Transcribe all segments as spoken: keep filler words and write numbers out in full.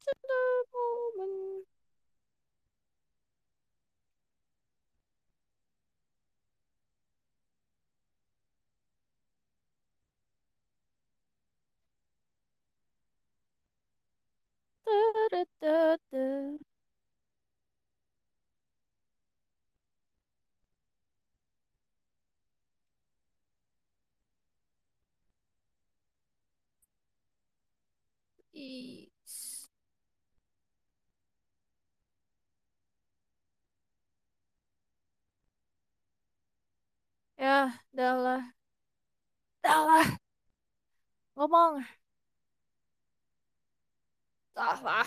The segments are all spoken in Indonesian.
in the moment. Da-da-da-da. Is. Ya, dah lah. Dah lah. Ngomong. Dah lah.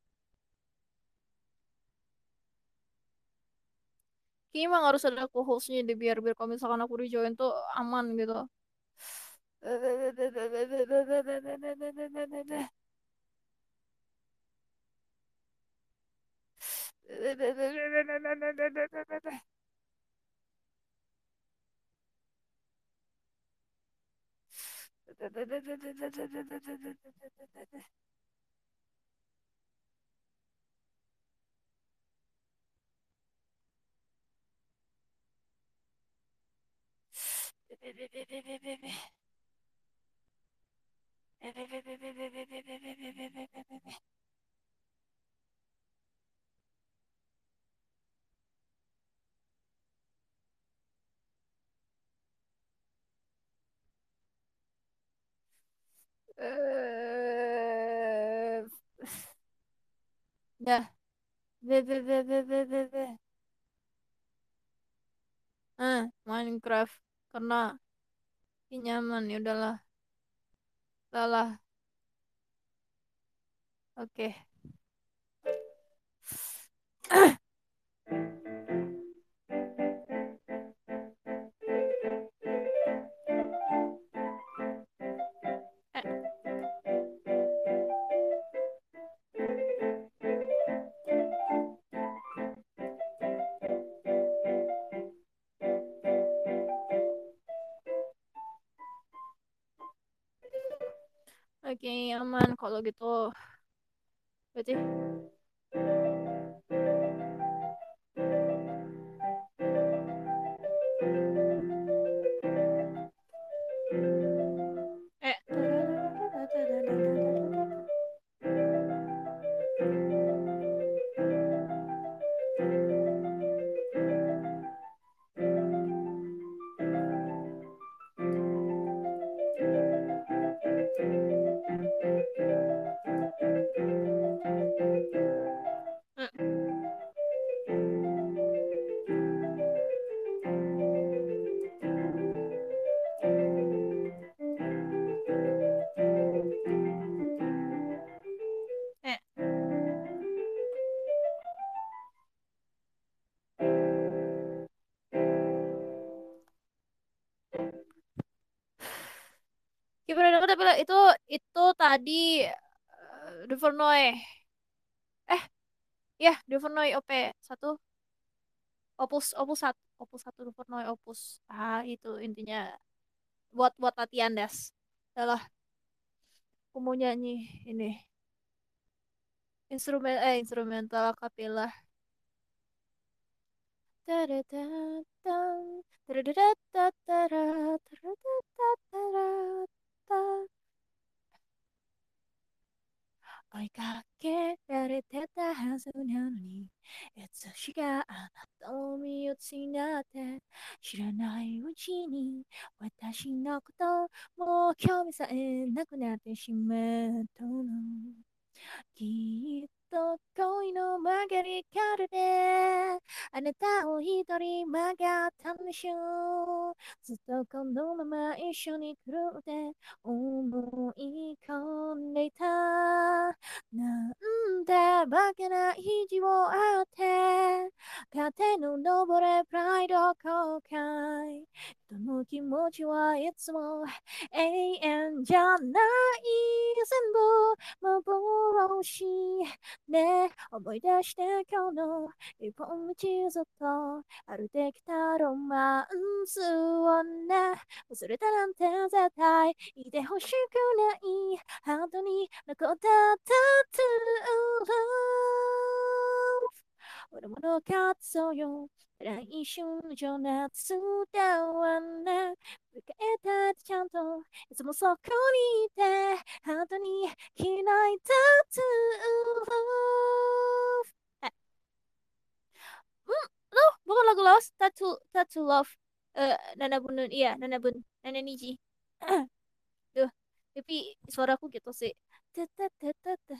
Kayaknya emang harus ada co-hostnya deh biar biar kalau misalkan aku rejoin tuh aman gitu. Dah. Ah, Minecraft karena ini nyaman ya udahlah. Udahlah. Oke. Eh, Oke, aman kalau gitu. Berarti eh eh gimana dong tapi itu itu tadi uh, Duvernoy. Eh, ya Duvernoy O P satu Opus Opus satu Opus satu Duvernoy Opus. Ah, itu intinya buat buat latihan das. Adalah aku mau nyanyi ini instrumen eh instrumental cappella.追いかけられてたはずなのにいつしかあなたを見失って知らない きっと恋の曲がり角であなたを一人曲がったんでしょう。ずっとこのまま一緒に来るって思い込んでいた。なんてバカな意地をあって勝手の登れプライド後悔人の気持ちはいつも永遠じゃない。全部幻ね。思い出して今日の一本道ずっと歩いてきたロマンスをね。忘れたなんて絶対いてほしくない。ハートに残ったタトゥー。俺もどうかそうよ。来週の情熱だわね。振り返ったってちゃんといつもそこにいて、ハートに開いたトゥー。Eh, hmm, loh, bukan lagu Lost, Tattoo, Tattoo Love. Eh, Nana Bun, iya, Nana Bun, Nana Niji. Duh, tapi suaraku gitu sih. Tatatatata,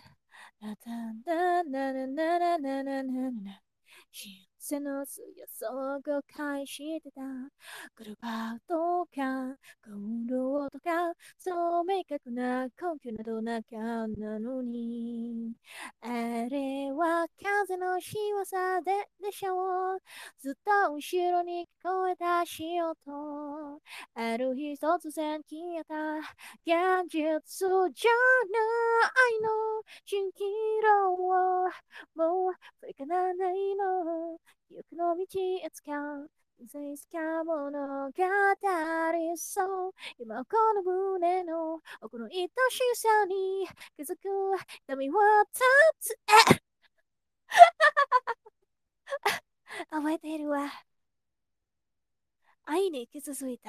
tatantanananananana. 幸せの強さを誤解してた。言葉とか行動とか、そう明確な根拠などなかったのに。あれは風の仕業ででしょう。ずっと後ろに聞こえたしようと。ある日突然消えた現実じゃないの。蜃気楼をもう振り返らないの。記憶の道へ使う。いつか物語りそう。今この胸の奥の愛しさに気づく。瞳を立つ。覚えているわ。愛に傷ついた。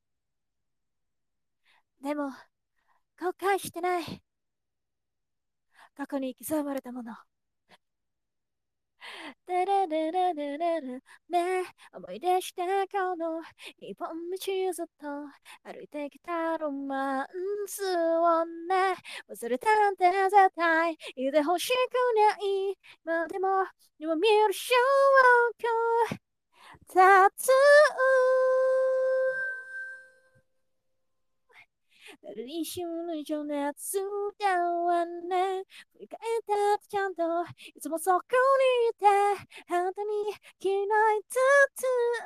でも、後悔してない。過去に刻まれたもの。ダララララララね。思い出してこの一本道ずっと歩いてきたロマンスをね。忘れたなんて絶対いてほしくない。まあでも、今見る証拠。タトゥー。一瞬の情熱だわね。振り返ったってちゃんといつもそこにいて、ハートに開いたト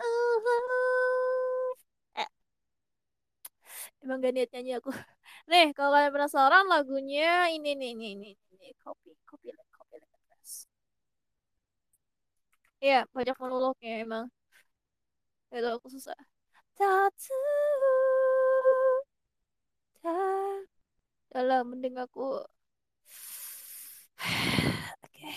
ゥー。Eh, emang gak niat nyanyi aku. Nih, kalau kalian penasaran lagunya ini nih, nih, nih, nih, copy, copy, copy, copy. Iya, banyak monolognya emang. Itu aku susah. Tattoo. Ta- Dalam mending aku. Oke.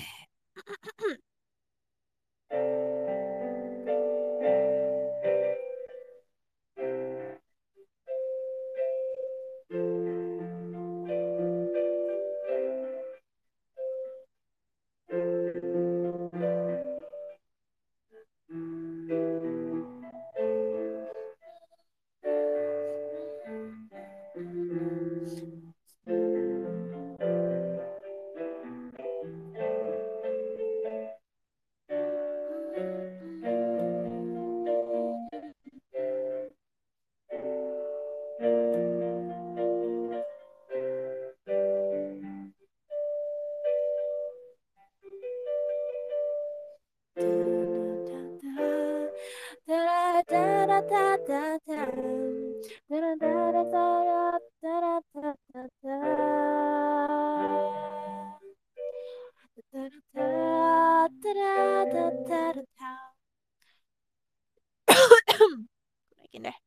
Naikin deh.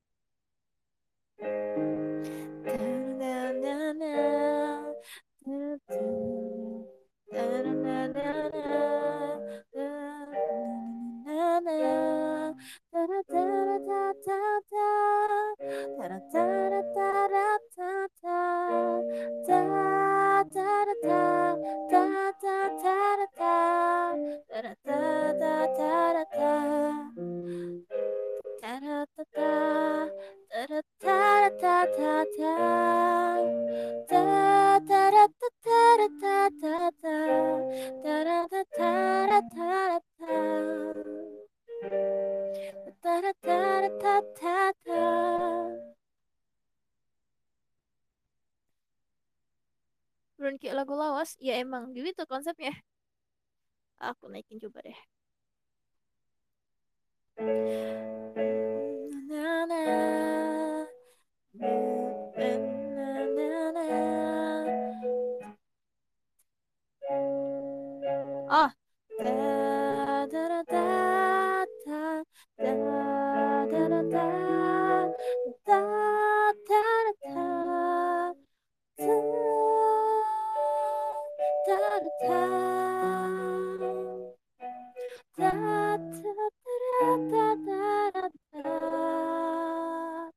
Belum kayak lagu lawas, ya emang gitu konsepnya. Aku naikin coba deh. Da da da da da da da da da da da da da da da da da da da da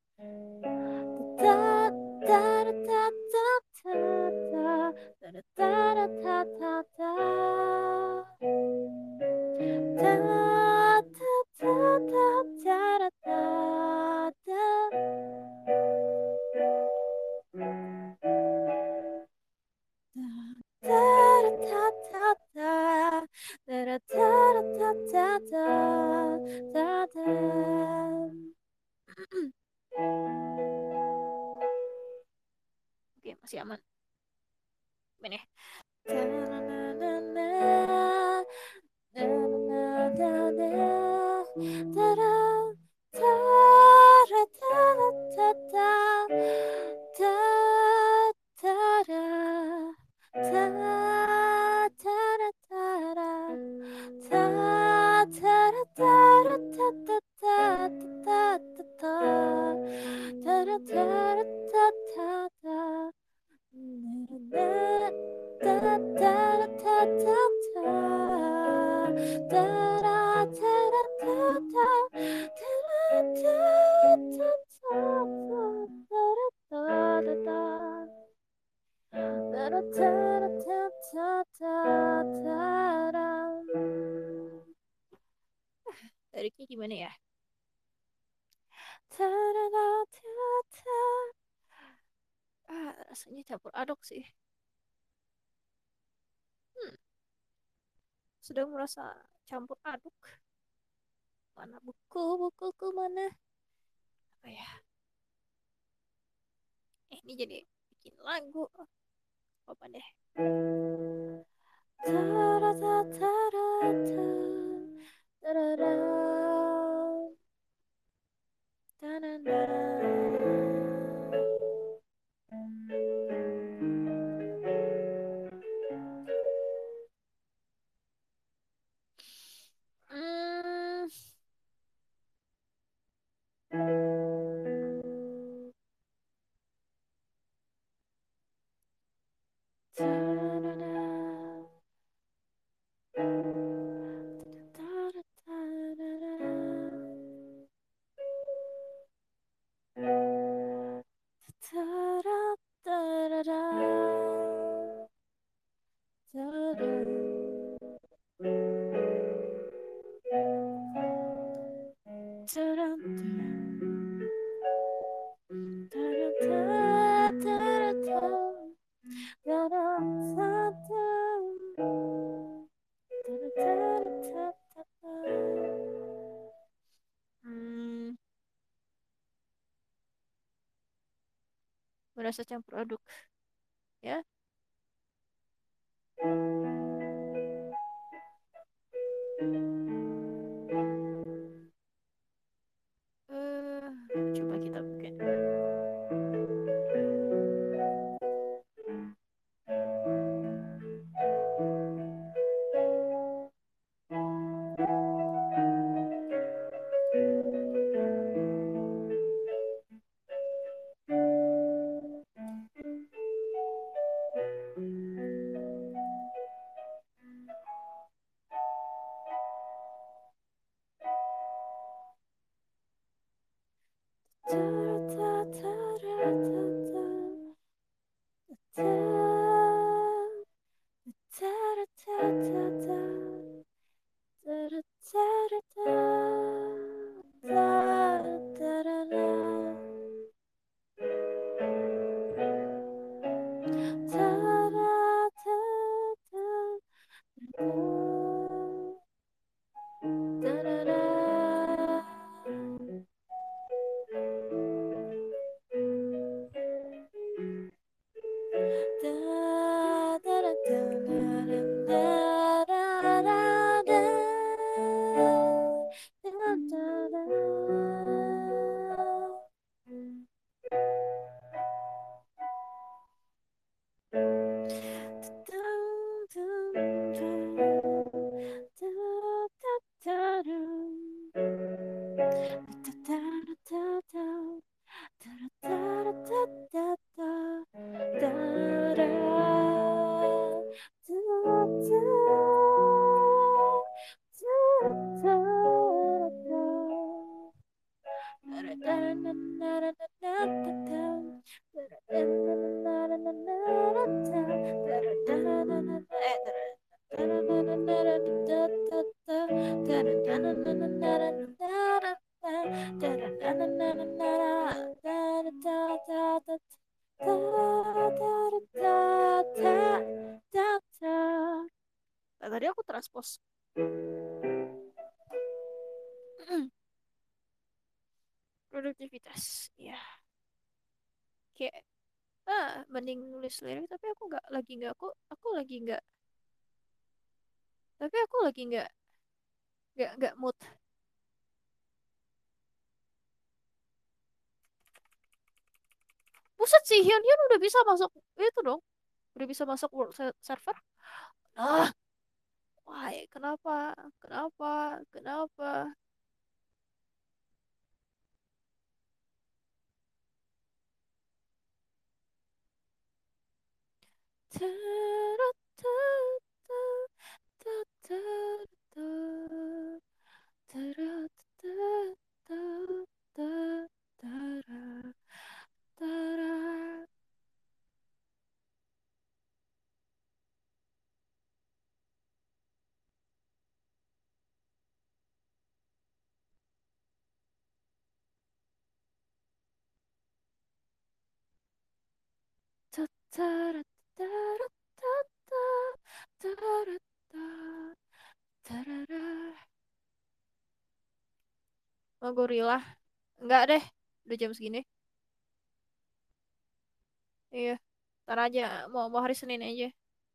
Oke, masih aman. Ini. Liriknya gimana ya? Ah, rasanya campur aduk sih. Hmm, sedang merasa campur aduk. Mana buku, bukuku mana? Apa ya? Eh, ini jadi bikin lagu. Apa deh? Hmm, hmm, merasa campur aduk ya. Eh, coba kita pakai. Produktivitas. Ya, kayak ah mending nulis lirik tapi aku nggak lagi nggak aku aku lagi nggak tapi aku lagi nggak nggak nggak mood. Buset sih Hyun Hyun udah bisa masuk itu dong. Udah bisa masuk world se- server. Ah, why? Kenapa? Kenapa? Kenapa? Oh, gorila. Enggak deh. Udah jam segini. Iya. Ntar aja. Mau, mau hari Senin aja.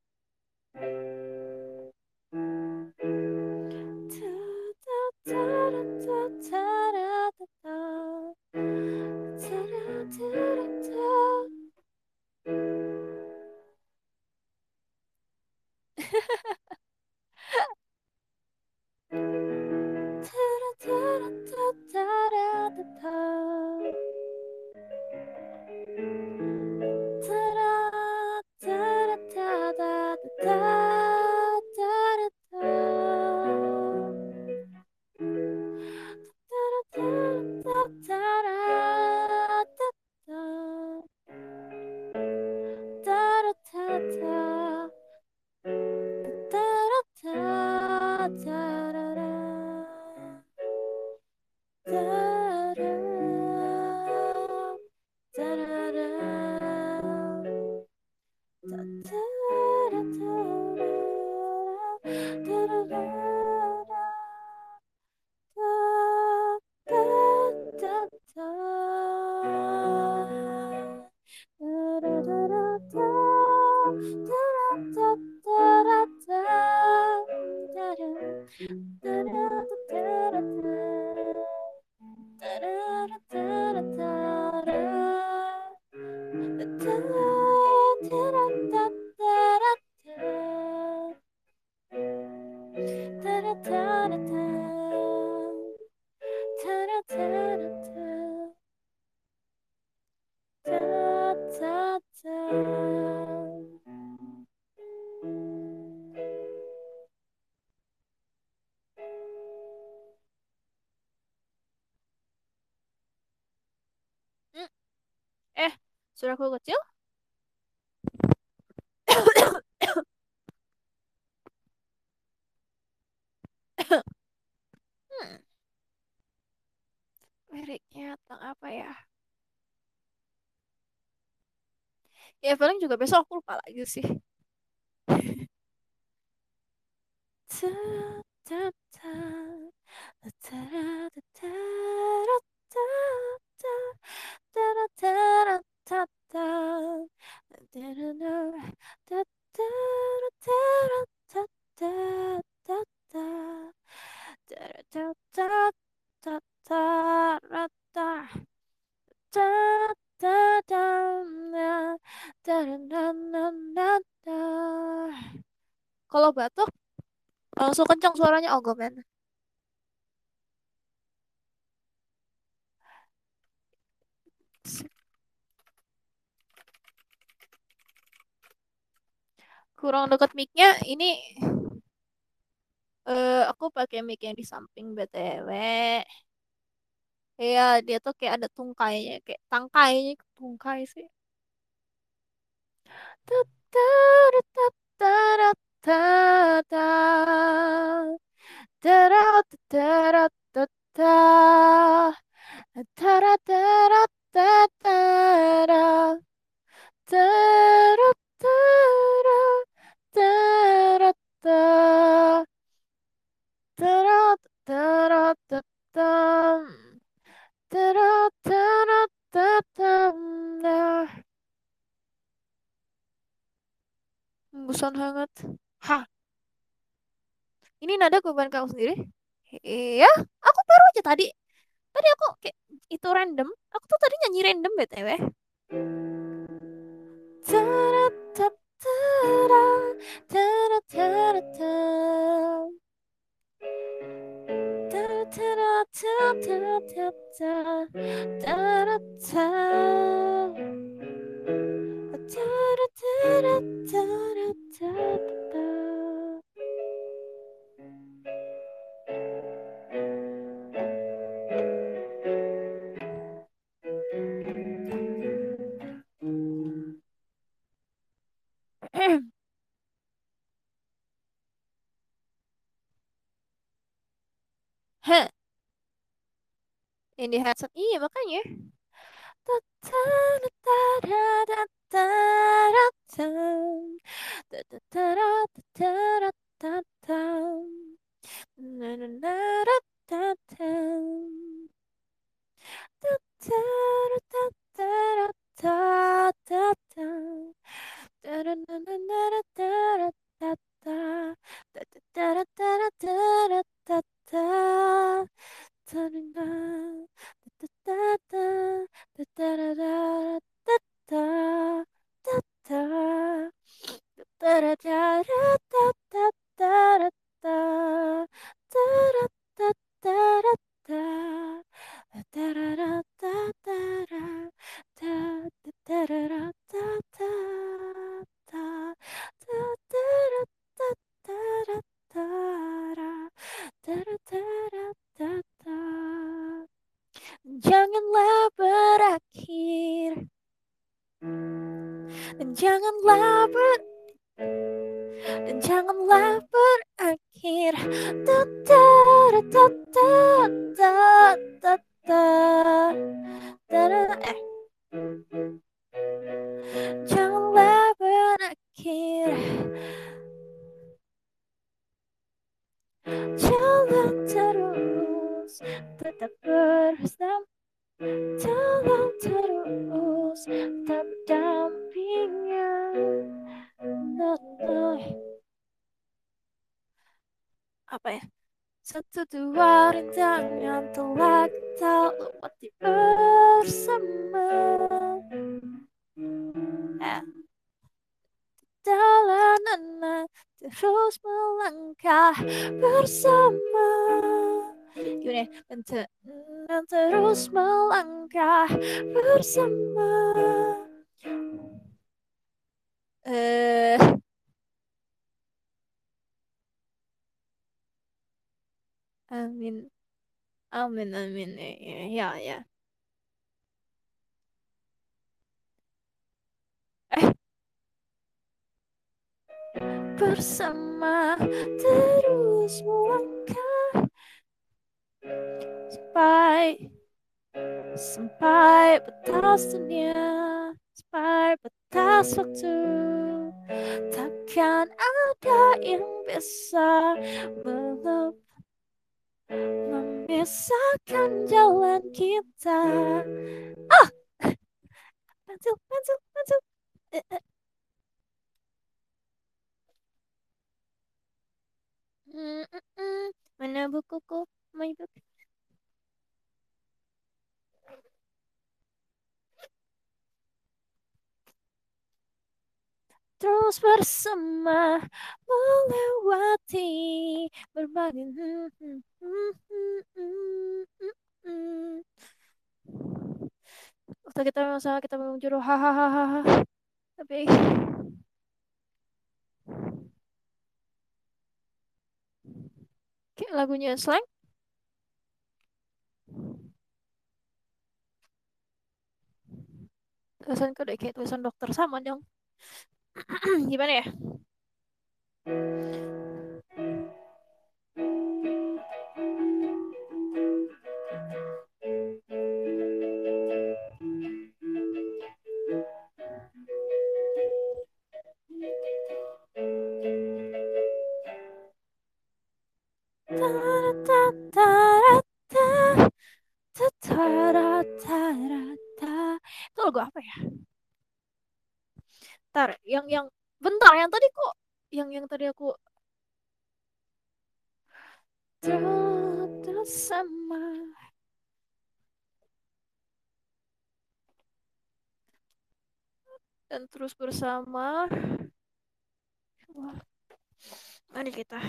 Hmm. Eh, saudaraku kecil? Hmm, liriknya tentang apa ya? Ya paling juga besok aku lupa lagi sih. Kalau batuk langsung kencang suaranya Ogomen. Kurang dekat mic-nya ini eh aku pakai mic yang di samping B T W. Iya, dia tuh kayak ada tungkainya, kayak tangkainya tungkai sih. Tam, tara, tara, tatam, nah. Hembusan hangat. Hah, ini nada kebetulan kamu sendiri? Iya, aku baru aja tadi. Tadi aku kayak itu random. Aku tuh tadi nyanyi random B T W. Tara, tap, tara, tara, tara, tam. Tara, tara, tara, tara, tara, tara, tara. Tara, tara, tara, tara, tara. Heh, ini headset. Iya, makanya. Janganlah berakhir, dan janganlah ber dan janganlah berakhir. Ta ta ta ta ta ta ta ta eh janganlah berakhir. Jalan terus, tetap bersama. Jalan terus, tetap berdampingan. Apa ya? Satu dua rintangan telah kita lewati bersama. Eh, jalanan terus melangkah bersama. Gimana ya? Dan, te- dan terus melangkah bersama. Eh, amin, amin, amin. Eh, Ya, ya. Eh, bersama terus melangkah sampai sampai batas dunia, sampai batas waktu. Takkan ada yang bisa melep memisahkan jalan kita. Ah, pensil, pensil, pensil. Eh, eh. Mm, mm, mm. Mana bukuku? My book. Terus bersama melewati berbagai hmm, hmm, hmm, hmm, hmm, hmm, hmm. Waktu kita masalah kita memang jodoh hahaha. Tapi kayak lagunya slang, tulisan kode kayak tulisan dokter sama dong. Gimana ya? Tara, tara, ta. Itu lagu apa ya? Ntar, yang yang bentar yang tadi kok yang yang tadi aku terus sama dan terus bersama. Wah, mari kita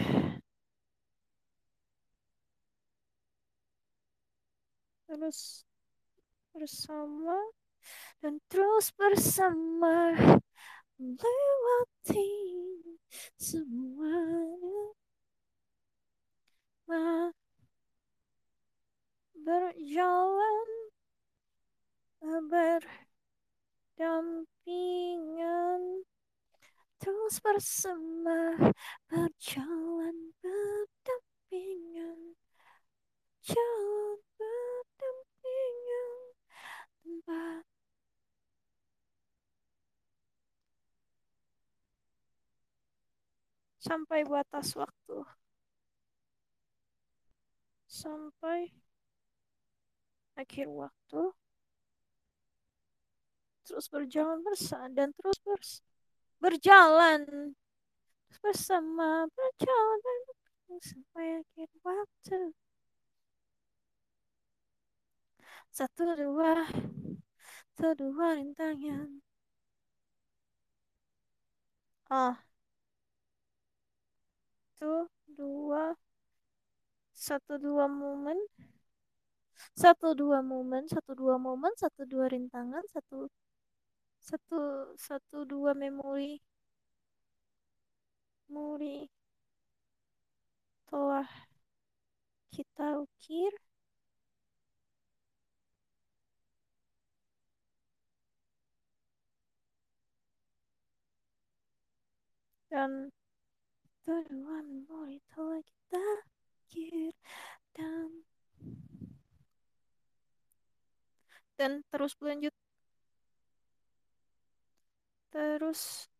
terus bersama dan terus bersama melewati semuanya, ma- berjalan berdampingan, terus bersama, berjalan berdampingan, jalan berdampingan tanpa sampai batas waktu, sampai akhir waktu, terus berjalan bersama dan terus bers- berjalan terus bersama, berjalan sampai akhir waktu. Satu dua, satu dua rintangan. Ah, satu dua, satu dua momen, satu dua momen, satu dua momen, satu dua rintangan, satu satu satu dua memori, memori telah kita ukir dan kedua memori telah kita ukir dan dan terus berlanjut, terus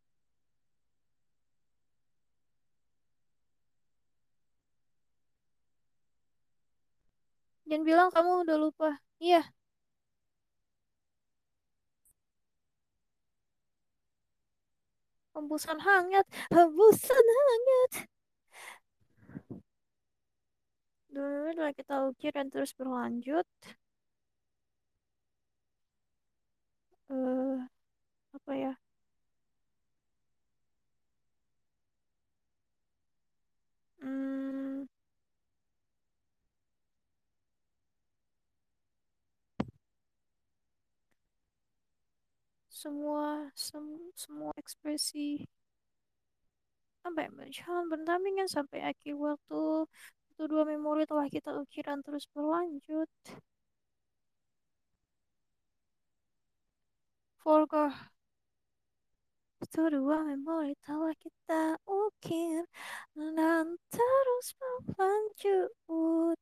jangan bilang kamu udah lupa. Iya, hembusan hangat, hembusan hangat. Dulu telah kita ukir dan terus berlanjut. Eh, apa ya? Hmm, semua sem- semua ekspresi sampai berjalan berdampingan sampai akhir waktu. Satu dua memori telah kita ukir dan terus berlanjut. Forgot. Satu dua memori telah kita ukir dan terus berlanjut.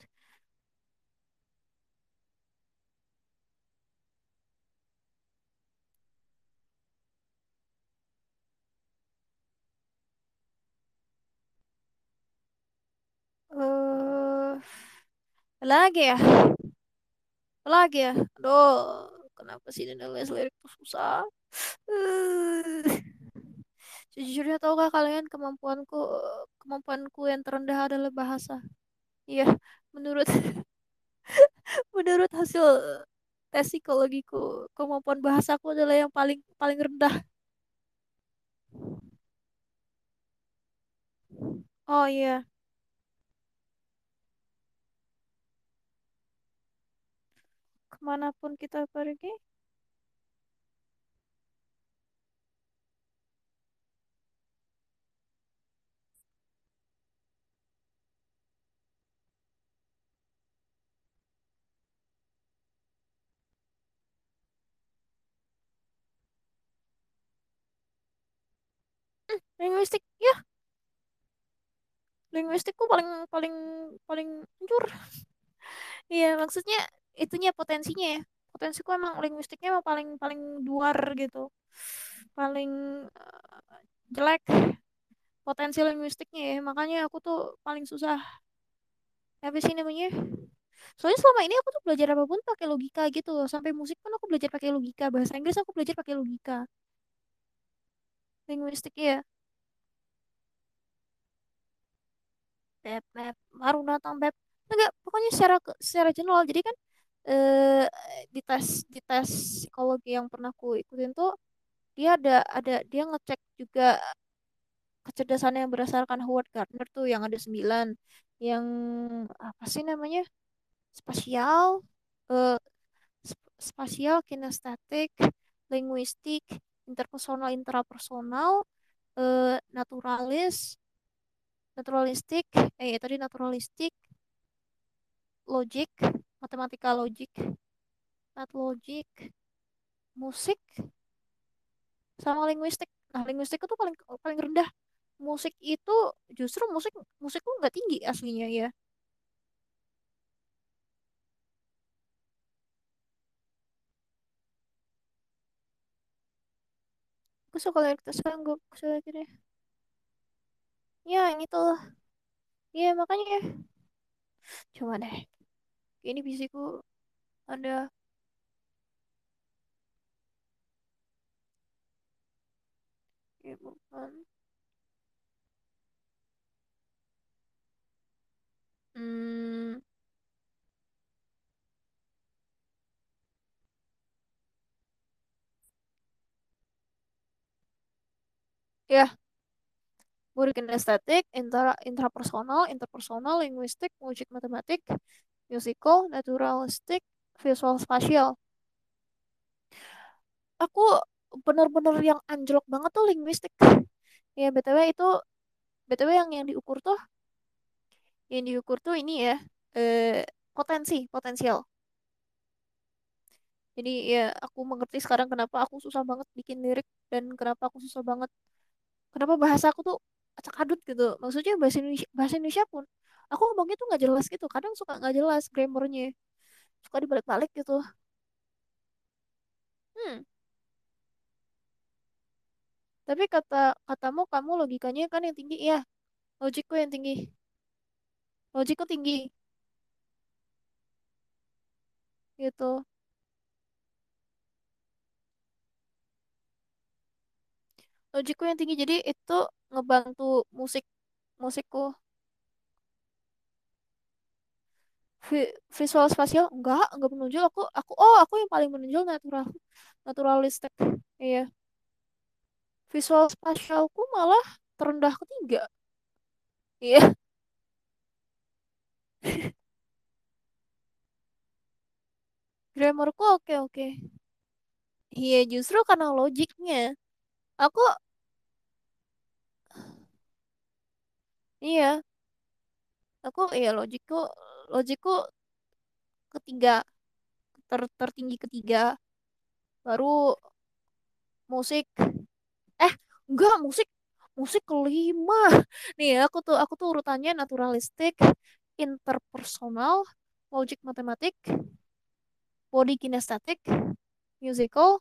Eh, lagi ya, lagi ya. Aduh, kenapa sih ini nulis lirik tuh susah? Eh, Sejujurnya tahukah kalian kemampuanku kemampuanku yang terendah adalah bahasa. Iya, menurut menurut hasil tes psikologiku, kemampuan bahasaku adalah yang paling paling rendah. Oh iya, kemanapun kita pergi, linguistik ya, linguistikku paling paling paling hancur. Iya, maksudnya itunya potensinya ya. Potensiku emang linguistiknya emang paling paling duar gitu. Paling eh, jelek potensi linguistiknya ya. Makanya aku tuh paling susah. Apa sih namanya? Soalnya selama ini aku tuh belajar apapun pakai logika gitu loh. Sampai musik pun aku belajar pakai logika. Bahasa Inggris aku belajar pakai logika. Linguistik ya. Beb, beb, baru datang beb. Enggak, pokoknya secara ke- secara general. Jadi kan eh di tes di tes psikologi yang pernah aku ikutin tuh dia ada ada dia ngecek juga kecerdasan yang berdasarkan Howard Gardner tuh yang ada sembilan yang apa sih namanya spasial eh sp- spasial kinestetik linguistik interpersonal intrapersonal eh naturalis naturalistik eh ya tadi naturalistik logik matematika logik nat logik musik sama linguistik. Nah, linguistik itu paling paling rendah. Musik itu justru musik musik tuh nggak tinggi aslinya ya. Aku suka lirik tersangguk saya kira. Ya ini tuh. Ya makanya ya. Coba deh. Ini bisiku ada. Ya bukan. Hmm, ya, murid kinestetik, intra, intrapersonal, interpersonal, linguistik, musik matematik, musical, naturalistik, visual spasial. Aku bener-bener yang anjlok banget tuh linguistik. Ya, B T W itu B T W yang yang diukur tuh yang diukur tuh ini ya eh potensi, potensial. Jadi ya aku mengerti sekarang kenapa aku susah banget bikin lirik dan kenapa aku susah banget kenapa bahasa aku tuh acak adut gitu. Maksudnya bahasa Indonesia, bahasa Indonesia pun aku ngomongnya tuh nggak jelas gitu. Kadang suka nggak jelas grammarnya, suka dibalik-balik gitu. Hmm, tapi kata katamu kamu logikanya kan yang tinggi ya, logikku yang tinggi. Logikku tinggi gitu. Logikku yang tinggi jadi itu ngebantu musik musikku. Vi- visual spasial enggak enggak menonjol aku aku oh aku yang paling menonjol natural naturalistik iya visual spasialku malah terendah ketiga iya grammarku oke oke iya justru karena logiknya aku iya aku iya logikku logikku ketiga ter tertinggi ketiga baru musik eh enggak musik musik kelima nih aku tuh aku tuh urutannya naturalistik interpersonal logic matematik body kinesthetic, musical,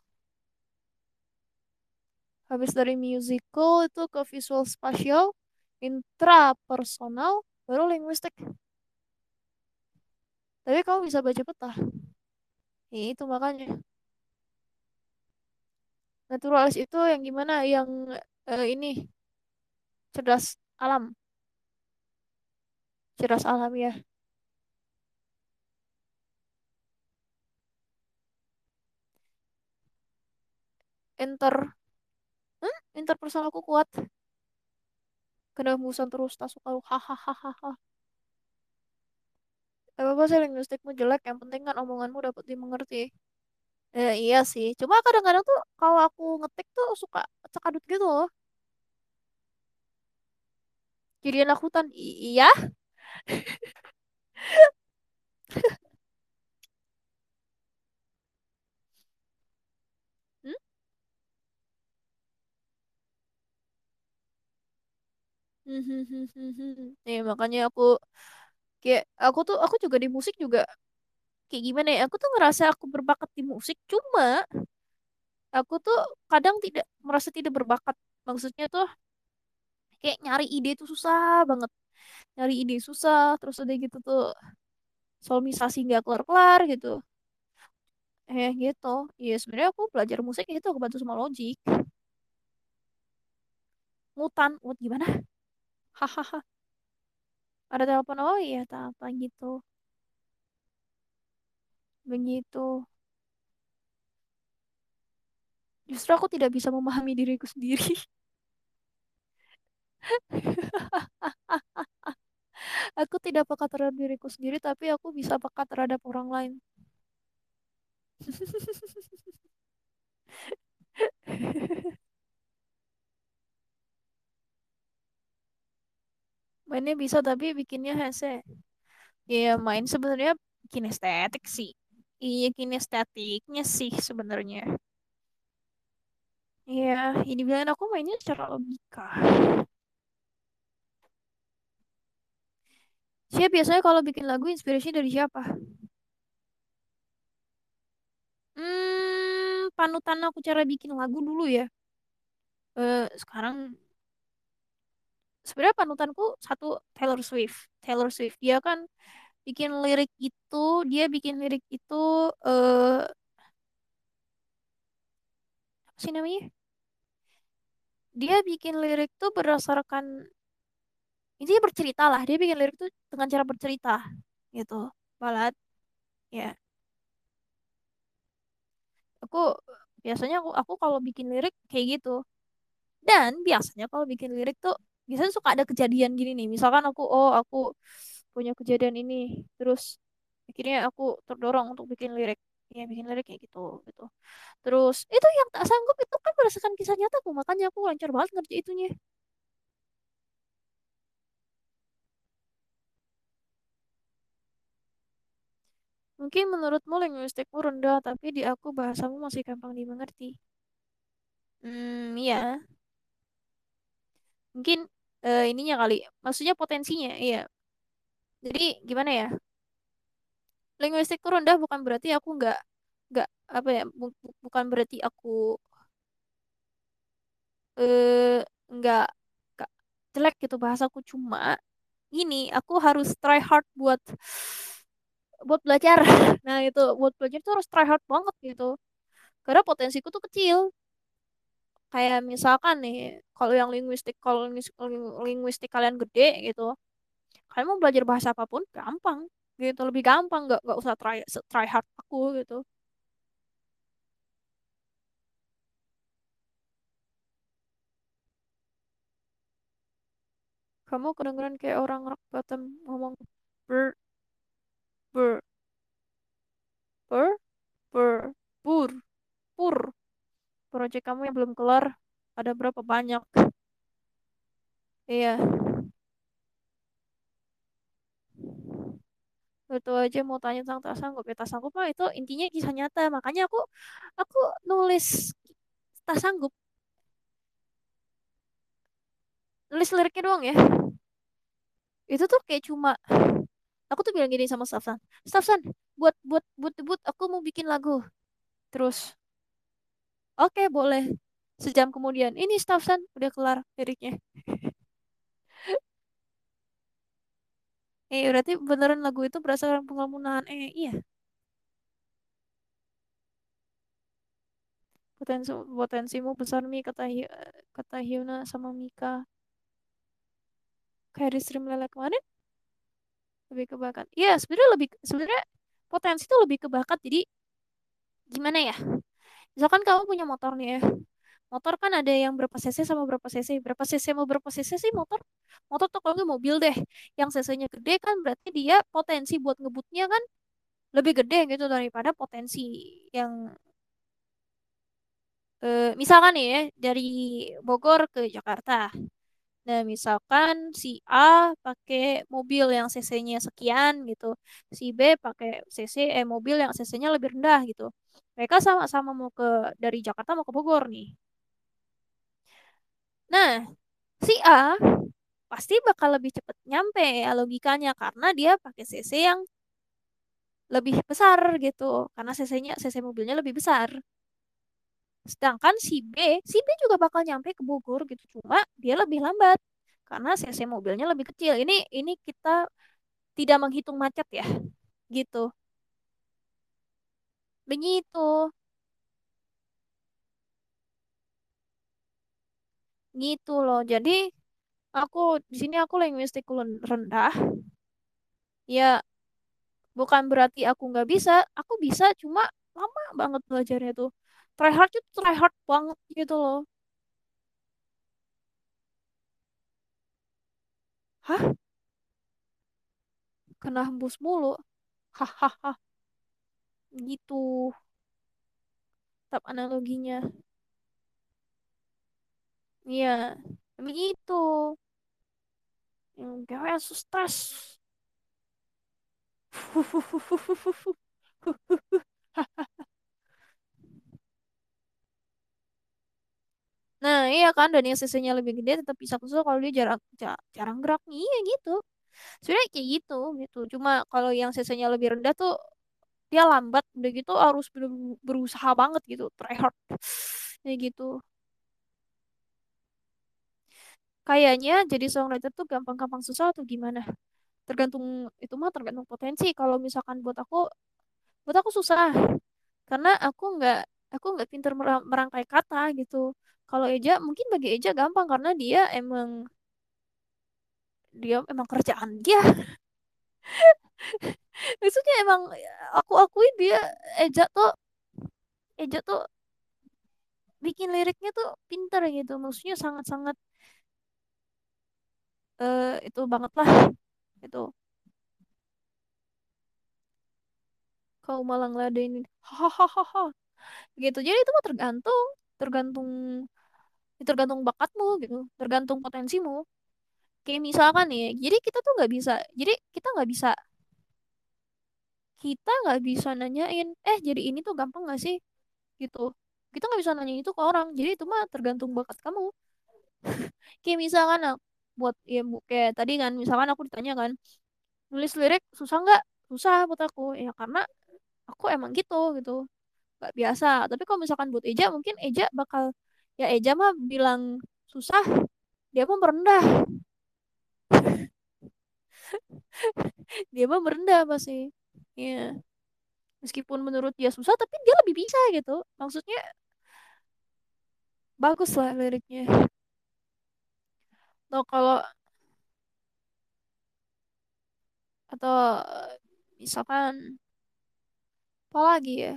habis dari musical itu ke visual spatial, intrapersonal, baru linguistik. Tapi kamu bisa baca peta. Ya, itu makanya. Naturalis itu yang gimana? Yang eh, ini cerdas alam, cerdas alam ya. Inter, hmm? Interpersonal aku kuat. Kena musan terus tak suka hahaha. Gak apa-apa sih linguistikmu jelek, yang penting kan omonganmu dapat dimengerti. Eh, iya sih, cuma kadang-kadang tuh kalau aku ngetik tuh suka cekadut gitu loh. Jadi anak hutan. I- iya. Hmm? Nih makanya aku kayak aku tuh aku juga di musik juga kayak gimana ya? Aku tuh ngerasa aku berbakat di musik, cuma aku tuh kadang tidak merasa tidak berbakat. Maksudnya tuh kayak nyari ide tuh susah banget. Nyari ide susah, terus udah gitu tuh solmisasi nggak kelar-kelar gitu. Eh gitu. Iya sebenarnya aku belajar musik itu aku bantu sama Logic. Mutan, mut gimana? Hahaha. Ada telepon. Oh iya, tak apa gitu. Begitu. Justru aku tidak bisa memahami diriku sendiri. Aku tidak peka terhadap diriku sendiri, tapi aku bisa peka terhadap orang lain. Mainnya bisa tapi bikinnya hese. Iya, main sebenarnya bikin estetik sih. Iya, kinestetiknya sih sebenarnya. Iya, ini bilang aku mainnya secara logika. Siapa biasanya kalau bikin lagu inspirasinya dari siapa? Hmm, panutan aku cara bikin lagu dulu ya. Eh, sekarang sebenarnya panutanku satu Taylor Swift. Taylor Swift dia kan bikin lirik itu, dia bikin lirik itu eh apa sih namanya? Dia bikin lirik tuh berdasarkan intinya bercerita lah. Dia bikin lirik tuh dengan cara bercerita gitu. Balad ya. Aku biasanya aku aku kalau bikin lirik kayak gitu. Dan biasanya kalau bikin lirik tuh biasanya suka ada kejadian gini nih. Misalkan aku oh aku punya kejadian ini terus akhirnya aku terdorong untuk bikin lirik. Ya bikin lirik kayak gitu gitu. Terus itu yang tak sanggup itu kan berdasarkan kisah nyataku, makanya aku lancar banget ngerti itunya. Mungkin menurutmu linguistikmu rendah, tapi di aku bahasamu masih gampang dimengerti. Hmm, iya. Mungkin eh, ininya kali, maksudnya potensinya, iya. Jadi gimana ya? Linguistikku rendah bukan berarti aku nggak nggak apa ya? bu- bu- bukan berarti aku eh nggak nggak jelek gitu bahasaku cuma ini aku harus try hard buat buat belajar. Nah itu buat belajar tuh harus try hard banget gitu. Karena potensiku tuh kecil. Kayak misalkan nih, kalau yang linguistik, kalau linguis- ling- linguistik kalian gede gitu, kalian mau belajar bahasa apapun gampang gitu, lebih gampang, nggak nggak usah try se- try hard aku gitu. Kamu kedengeran kayak orang rock bottom ngomong ber ber ber ber pur pur. Proyek kamu yang belum kelar ada berapa banyak? Iya, itu aja mau tanya tentang tak sanggup ya tak sanggup mah itu intinya kisah nyata makanya aku aku nulis tak sanggup nulis liriknya doang ya. Itu tuh kayak cuma aku tuh bilang gini sama Stafsan, Stafsan buat buat buat debut aku mau bikin lagu. Terus oke boleh. Sejam kemudian ini Stafsan udah kelar liriknya. Eh berarti beneran lagu itu berdasarkan penggabungan eh iya. Potensi potensimu besar Mi kata Hy- kata Hyuna sama Mika. Kayak di stream lele kemarin lebih ke bakat. Iya sebenarnya lebih sebenarnya potensi itu lebih ke bakat. Jadi gimana ya? Misalkan kamu punya motor nih ya. Motor kan ada yang berapa cc sama berapa cc. Berapa cc sama berapa cc sih motor? Motor tuh kalau nggak mobil deh. Yang cc-nya gede kan berarti dia potensi buat ngebutnya kan lebih gede gitu daripada potensi yang eh, misalkan nih ya dari Bogor ke Jakarta. Nah, misalkan si A pakai mobil yang cc-nya sekian gitu. Si B pakai cc eh mobil yang cc-nya lebih rendah gitu. Mereka sama-sama mau ke dari Jakarta mau ke Bogor nih. Nah, si A pasti bakal lebih cepat nyampe ya logikanya karena dia pakai cc yang lebih besar gitu. Karena cc-nya cc mobilnya lebih besar. Sedangkan si B, si B juga bakal nyampe ke Bogor gitu. Cuma dia lebih lambat karena cc mobilnya lebih kecil. Ini ini kita tidak menghitung macet ya. gitu. Begitu, gitu loh. Jadi aku di sini aku linguistik len- rendah. Ya bukan berarti aku nggak bisa, aku bisa cuma lama banget belajarnya tuh. Try hard itu try hard banget gitu loh. Hah? Kena hembus mulu. Hahaha. Gitu. Tap analoginya. Iya. Begitu. Yang gue stres. Nah, iya kan, dan yang sisinya lebih gede tetap bisa kusut kalau dia jarang ja- jarang gerak. Iya gitu. Sebenarnya kayak gitu gitu. Cuma kalau yang sisinya lebih rendah tuh dia lambat, udah gitu harus bener- berusaha banget gitu, try hard. Kayak gitu. Kayaknya jadi songwriter tuh gampang-gampang susah atau gimana? Tergantung itu mah tergantung potensi. Kalau misalkan buat aku, buat aku susah karena aku nggak aku nggak pinter mera- merangkai kata gitu. Kalau Eja mungkin bagi Eja gampang karena dia emang dia emang kerjaan dia. Maksudnya emang aku akuin dia Eja tuh Eja tuh bikin liriknya tuh pinter gitu. Maksudnya sangat-sangat eh, itu banget lah itu. Kau malah ngeladenin hahaha gitu. Jadi itu mah tergantung tergantung tergantung bakatmu gitu, tergantung potensimu. Kayak misalkan nih, jadi kita tuh nggak bisa, jadi kita nggak bisa, kita nggak bisa nanyain, eh jadi ini tuh gampang nggak sih gitu. Kita nggak bisa nanya itu ke orang. Jadi itu mah tergantung bakat kamu. Kayak misalkan ah, buat ya bu- kayak tadi kan, misalkan aku ditanya kan, nulis lirik susah nggak? Susah buat aku ya karena aku emang gitu gitu, nggak biasa. Tapi kalau misalkan buat Eja, mungkin Eja bakal ya Eja mah bilang susah, dia mah merendah, dia mah merendah pasti. Iya. Meskipun menurut dia susah, tapi dia lebih bisa gitu. Maksudnya bagus lah liriknya. Atau kalau atau eh, misalkan apa lagi ya?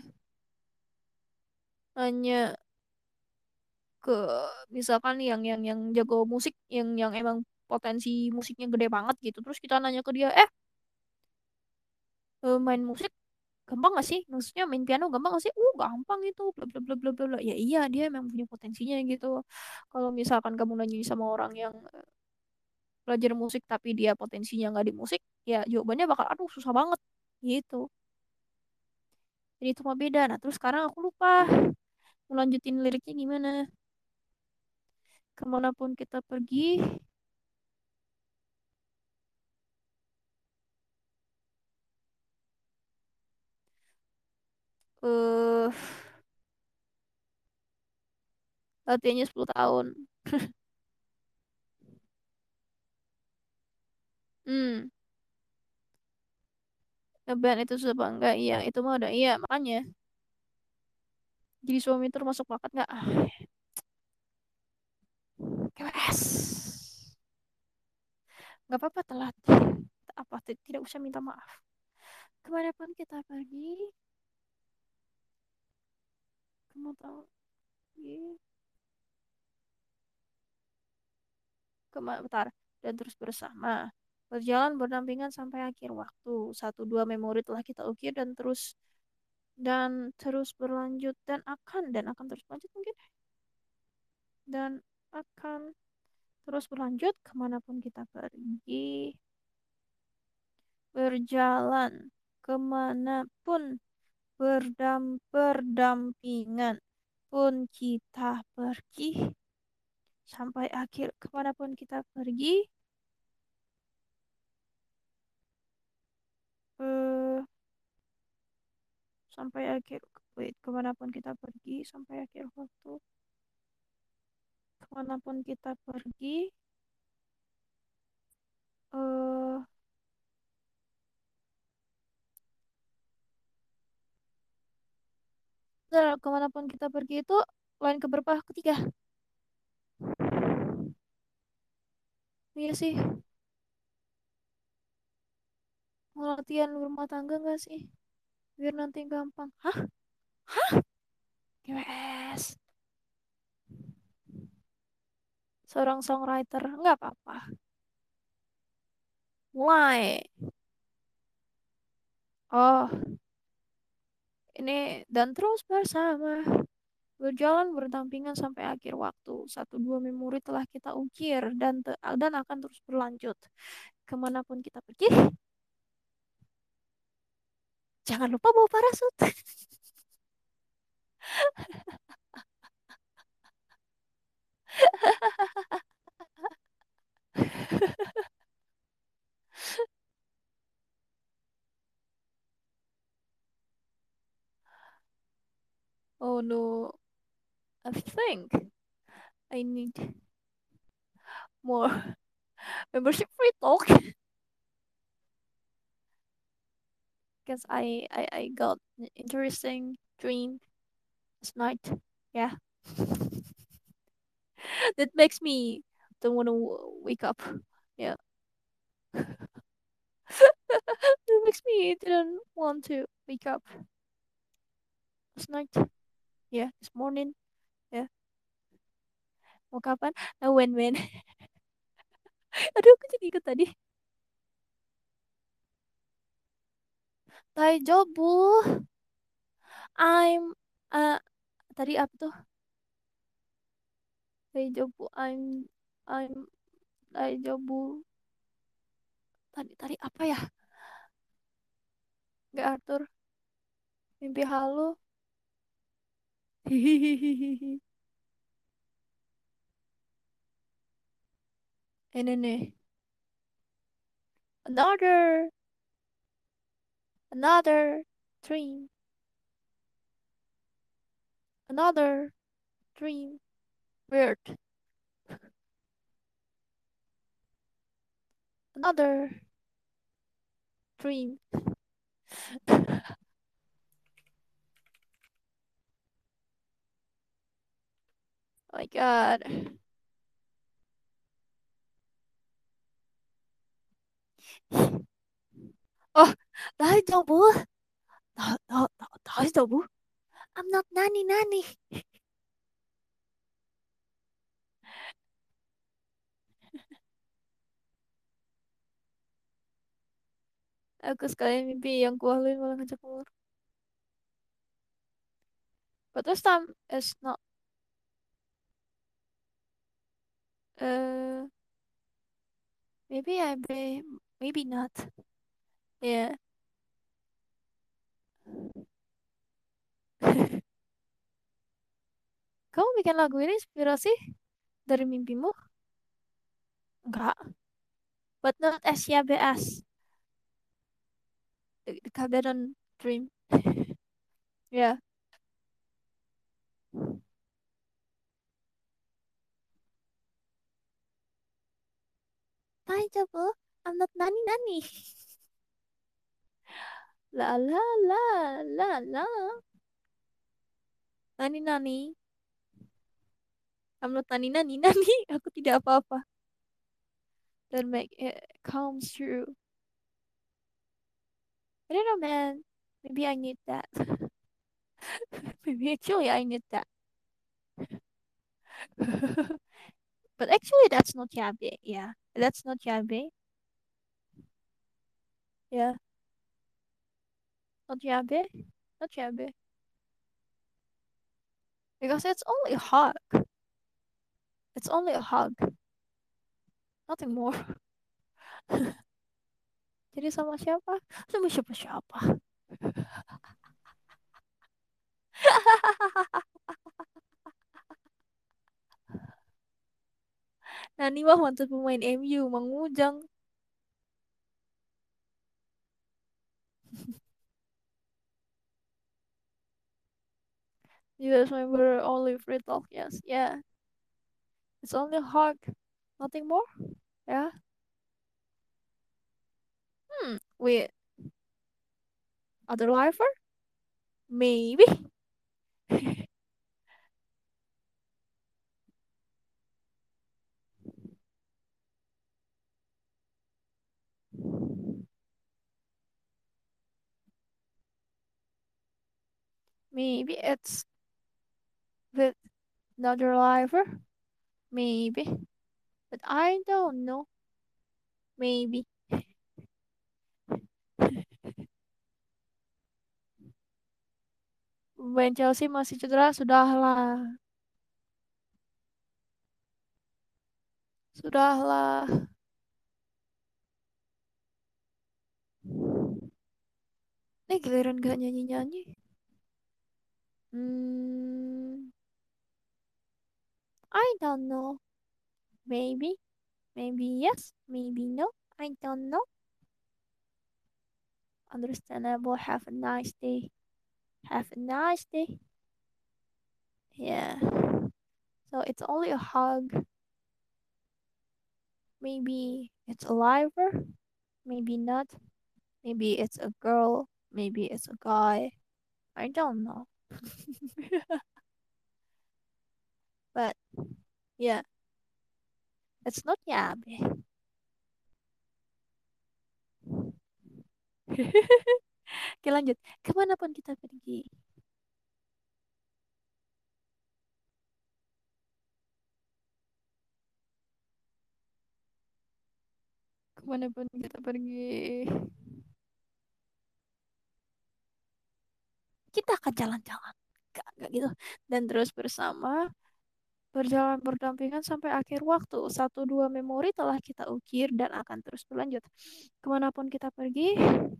Nanya ke misalkan yang yang yang jago musik, yang yang emang potensi musiknya gede banget gitu. Terus kita nanya ke dia, eh eh, main musik gampang gak sih? Maksudnya main piano gampang gak sih? Uh, gampang itu. Bla bla bla bla bla bla. Ya iya, dia emang punya potensinya gitu. Kalau misalkan kamu nanya sama orang yang eh, belajar musik tapi dia potensinya nggak di musik, ya jawabannya bakal aduh susah banget gitu. Jadi itu mah beda. Nah, terus sekarang aku lupa mau lanjutin liriknya gimana. Kemanapun kita pergi, eh latihannya sepuluh tahun. Hmm, ngeband itu susah apa enggak? Iya, itu mah udah iya, makanya. Jadi suami termasuk bakat nggak? Ah, kelas. Nggak apa-apa telat. Apa tidak usah minta maaf. Kemanapun kita pergi, kamu tahu, pergi kemana? Bentar. Dan terus bersama. Berjalan berdampingan sampai akhir waktu. Satu dua memori telah kita ukir dan terus dan terus berlanjut dan akan dan akan terus berlanjut mungkin dan akan terus berlanjut kemanapun kita pergi, berjalan kemanapun berdam berdampingan pun kita pergi sampai akhir kemanapun kita pergi, eh, sampai akhir wait kemanapun kita pergi sampai akhir waktu, kemanapun kita pergi, eh Dan kemanapun kita pergi itu line keberapa? Ketiga. Iya sih. Mau latihan rumah tangga nggak sih? Biar nanti gampang. Hah? G W S. Seorang songwriter. Nggak apa-apa. Mulai. Oh, ini dan terus bersama. Berjalan berdampingan sampai akhir waktu. Satu dua memori telah kita ukir dan te- dan akan terus berlanjut. Kemanapun kita pergi, jangan lupa bawa parasut. Oh no, I think I need more membership free talk because I, I I got an interesting dream last night. Yeah, that makes me don't want to wake up. Yeah, that makes me didn't want to wake up last night. Yeah, this morning. Yeah, mau kapan? Nah, when when. Aduh, aku jadi ikut tadi. Taijobu, I'm uh, tadi apa tuh? Taijobu, I'm I'm Taijobu. Tadi tadi apa ya? Nggak Arthur. Mimpi halu. Hihihihi. Ini nih. Another, another dream, another dream. Weird. Another dream. Oh my God. Oh, Taijobu. Ta- ta- ta- Taijobu. I'm not Nani Nani. Aku sekali mimpi yang kuahluin malah ngajak keluar. But this time it's not. Uh, maybe I be, maybe not. Yeah. Kamu bikin lagu ini inspirasi dari mimpimu? Enggak. But not as Y B S. The, the Cabin Dream. Ya. Hai coba. I'm not nani nani. La la la la la. Nani nani. I'm not nani nani nani. Aku tidak apa-apa. Then make it comes true. I don't know, man. Maybe I need that. Maybe actually I need that. But actually, that's not Yabe. Yeah, that's not Yabe. Yeah, not Yabe. Not Yabe. Because it's only a hug. It's only a hug. Nothing more. Jadi sama siapa? Sama siapa-siapa. Nani mah mantan pemain M U, Mang Ujang. U S member only free talk. Yes, yeah. It's only a hug. Nothing more. Yeah. Hmm. Wait. Other lifer? Maybe. Maybe it's with another liver. Maybe. But I don't know. Maybe. Ben Chelsea masih cedera, sudahlah. Sudahlah. Nih giliran gak nyanyi-nyanyi. Hmm, I don't know. Maybe. Maybe yes. Maybe no. I don't know. Understandable. Have a nice day. Have a nice day. Yeah. So it's only a hug. Maybe it's a liver. Maybe not. Maybe it's a girl. Maybe it's a guy. I don't know. But yeah, it's not Yabe. Oke lanjut. Kemanapun kita pergi. Kemanapun kita pergi. Kita akan jalan-jalan. Gak, gak gitu. Dan terus bersama. Berjalan berdampingan sampai akhir waktu. Satu dua memori telah kita ukir dan akan terus berlanjut. Kemanapun kita pergi.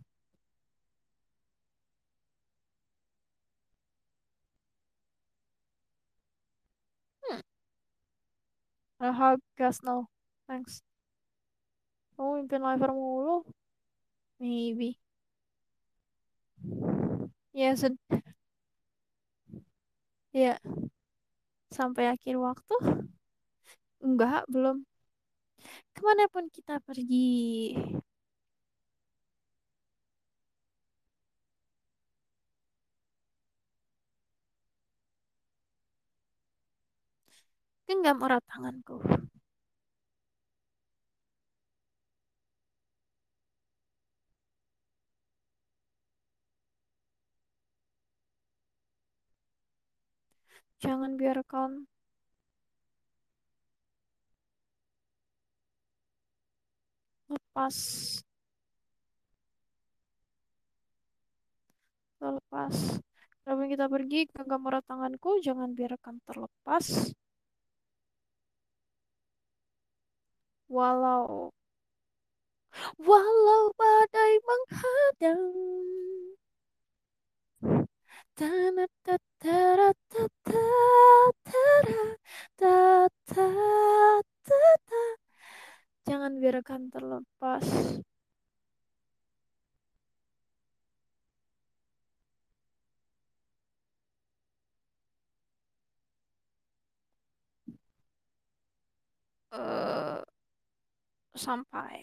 Hmm. A hug, gas, no. Thanks. Kamu mimpin liver mulu? Maybe. Ya, sud- ya. Sampai akhir waktu? Enggak, belum. Kemanapun kita pergi. Genggam erat tanganku. Jangan biarkan lepas. Terlepas. Kemanapun kita pergi, genggam erat tanganku. Jangan biarkan terlepas. Walau Walau badai menghadang. Tana ta tara ta ta tara ta ta ta ta. Jangan biarkan terlepas. eh Sampai.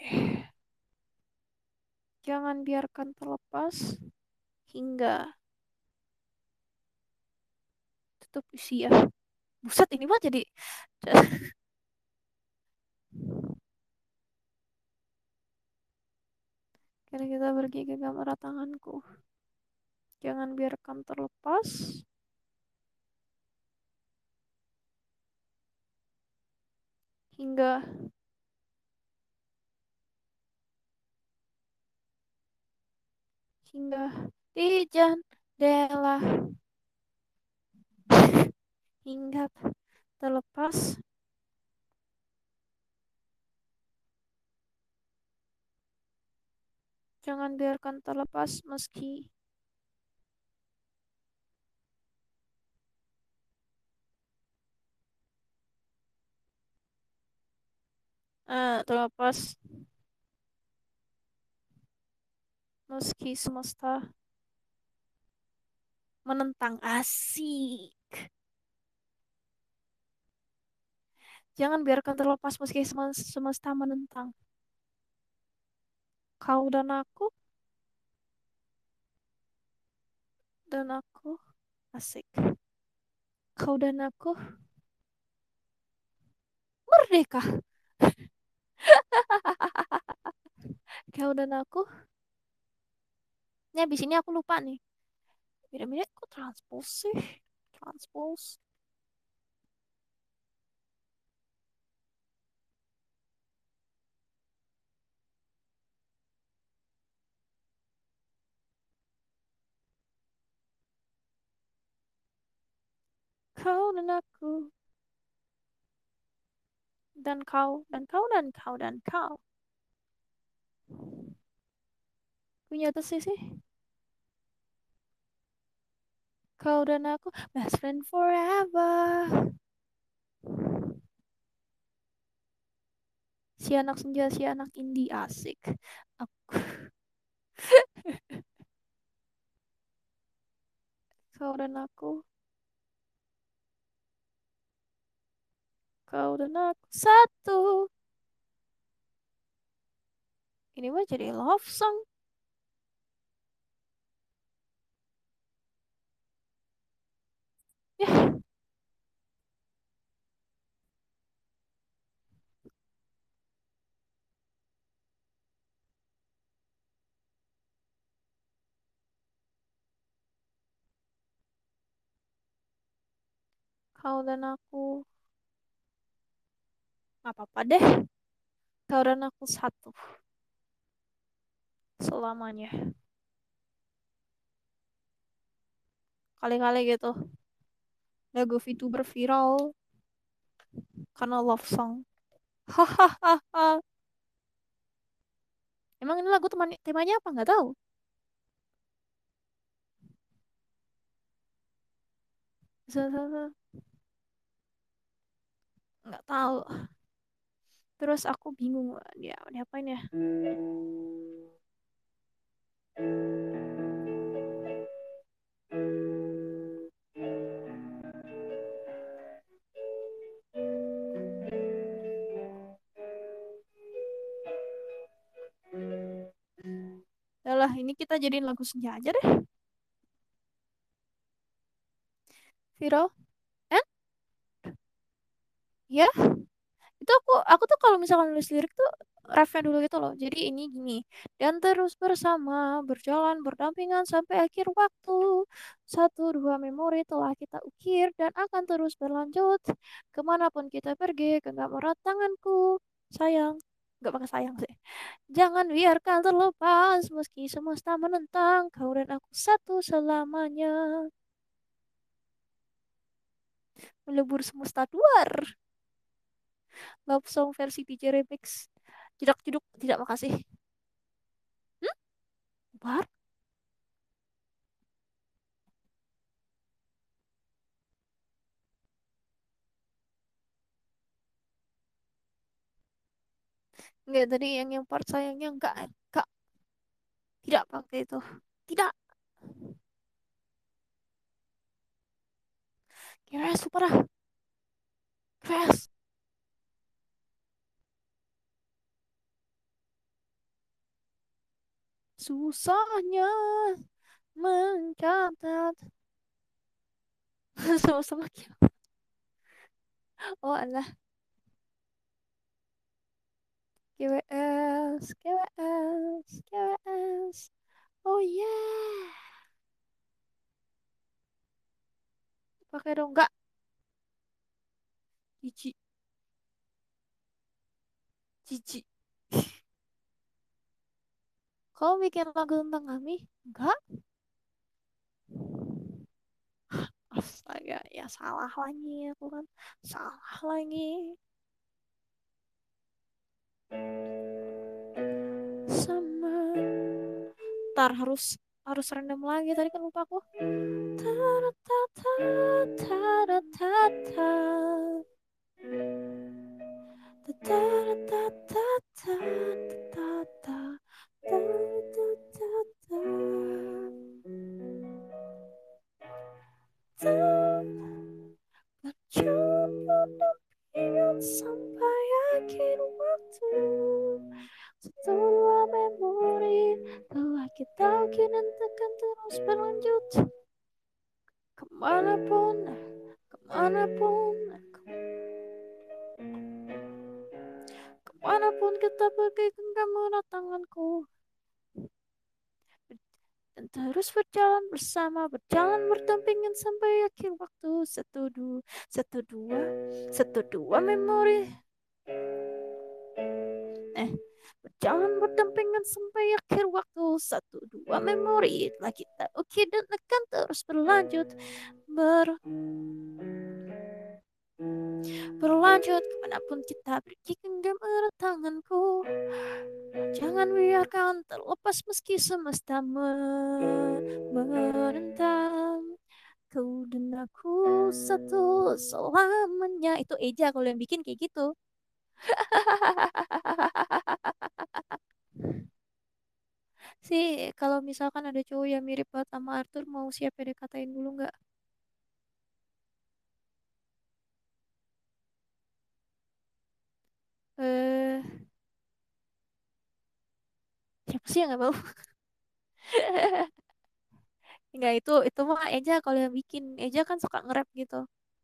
Jangan biarkan terlepas hingga tutup usia. Buset, ini mah jadi kira kita pergi ke kamar tanganku. Jangan biarkan terlepas hingga hingga di jendela hingga terlepas. Jangan biarkan terlepas meski eh, terlepas meski semesta menentang asik. Jangan biarkan terlepas meski sem- semesta menentang. Kau dan aku dan aku asik. Kau dan aku merdeka. Kau dan aku. Ini habis ini aku lupa nih. Beda-beda kok transpose sih? Transpose. Kau dan aku dan kau dan kau dan kau dan kau. Punya atas sih sih. Kau dan aku best friend forever. Si anak senja, si anak indie asik. Aku, kau dan aku, kau dan aku satu. Ini mah jadi love song. Ya, kau dan aku. Gak apa-apa deh. Kau dan aku satu. Selamanya. Kali-kali gitu. Lagu VTuber viral karena love song. Hahaha. Emang ini lagu teman temanya apa? Nggak tahu. Nggak tahu. Terus aku bingung dia diapain ya. Yalah, ini kita jadiin lagu senja aja deh. Viral. Eh? Ya, itu aku aku tuh kalau misalkan nulis lirik tuh refnya dulu gitu loh. Jadi ini gini. Dan terus bersama berjalan berdampingan sampai akhir waktu. Satu dua memori telah kita ukir dan akan terus berlanjut kemanapun kita pergi, genggam erat tanganku. Sayang, nggak pakai sayang sih. Jangan biarkan terlepas meski semesta menentang kau dan aku satu selamanya. Melebur semesta luar. Love song versi D J Remix. Jedak jeduk tidak makasih. Hmm? Bar? Enggak tadi yang yang part sayangnya enggak enggak tidak pakai itu. Tidak. Keras parah. Keras. Susahnya mencatat sama-sama kita. Oh alah. G W S, G W S, G W S. Oh yeah. Pakai dong enggak. Cici, cici. Kau bikin lagu tentang kami? Enggak. Astaga, ya salah lagi aku kan. Salah lagi. Sama. Ntar harus harus random lagi tadi kan lupa aku. Taratata, taratata. Taratata, taratata, taratata. Mencoba ingat sampai akhir waktu. Setelah memori telah kita kini tekan terus berlanjut kemanapun, kemanapun, kemanapun kita pergi genggam erat tanganku dan terus berjalan bersama, berjalan berdampingan sampai akhir waktu. Satu dua, satu dua, satu dua memori. Eh, berjalan berdampingan sampai akhir waktu. Satu dua memori telah kita oke dan akan terus berlanjut, ber berlanjut kemanapun kita pergi, genggam erat tanganku. Jangan biarkan terlepas meski semesta men- menentang. Kau dan aku satu selamanya. Itu Eja kalau yang bikin kayak gitu. Sih, kalau misalkan ada cowok yang mirip banget sama Arthur, mau siap P D K-tain dulu nggak? Eh, siapa sih yang nggak mau? Enggak, itu itu mah Eja kalau yang bikin. Eja kan suka nge-rap gitu.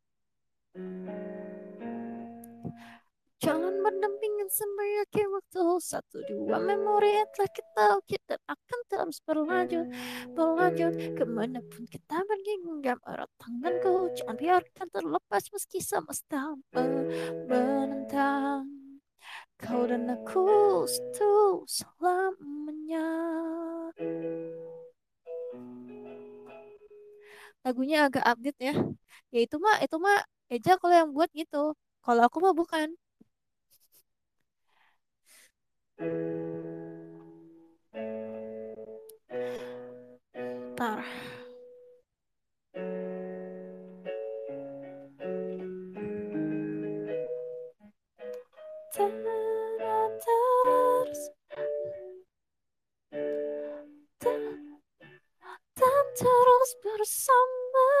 Jangan berdampingan sampai akhir waktu. Satu dua memori yang telah kita ukir dan akan terus berlanjut, berlanjut kemanapun kita pergi, genggam erat tanganku. Jangan biarkan terlepas meski semesta men- menentang. Kau dan aku satu selamanya. Lagunya agak update ya. Ya itu mah itu mah Eja kalau yang buat gitu. Kalau aku mah bukan. Tar. Terus dan terus bersama,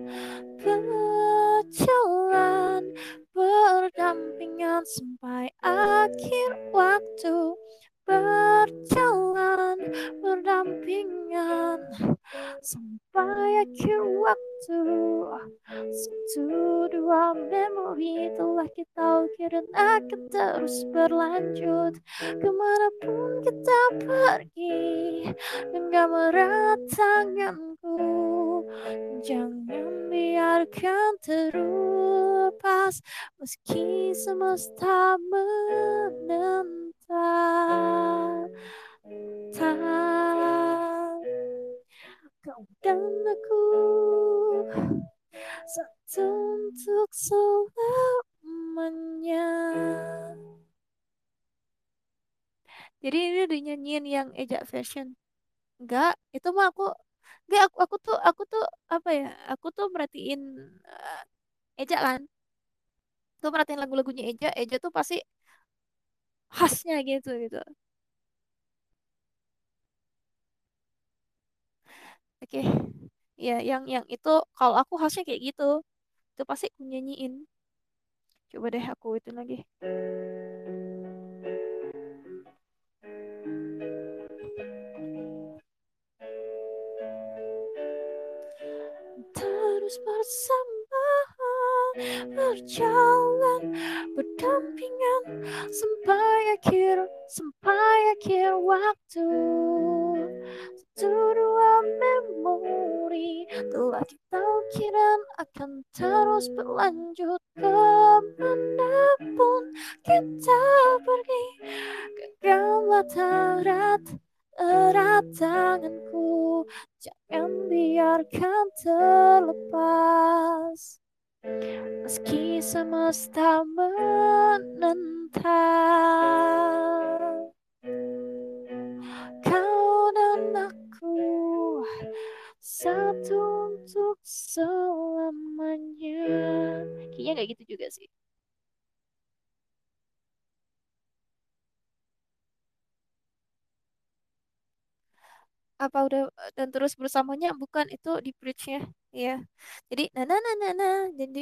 berjalan berdampingan sampai akhir waktu, berjalan berdampingan sampai akhir waktu. Satu dua memori telah kita ukir dan akan terus berlanjut kemanapun kita pergi. Genggam erat tanganku, jangan biarkan terlepas meski semesta menentang. Kau dan aku satu untuk selamanya. Jadi ini dinyanyiin yang Eja version. Enggak, itu mah aku enggak aku aku tuh aku tuh apa ya? Aku tuh merhatiin eh, Eja kan. Tuh merhatiin lagu-lagunya Eja, Eja tuh pasti khasnya gitu gitu. Oke. Ya, yang yang itu kalau aku khasnya kayak gitu. Itu pasti aku nyanyiin. Coba deh aku itu lagi. Terus bersama, berjalan berdampingan sampai akhir sampai akhir waktu. Satu dua memori telah kita ukir dan akan terus berlanjut kemanapun kita pergi. Genggamlah erat erat tanganku, jangan biarkan terlepas meski semesta menentang. Kau dan aku satu untuk selamanya. Kayaknya nggak gitu juga sih. Apa udah dan terus bersamanya bukan itu di bridge-nya ya. Jadi na na na na na. Jadi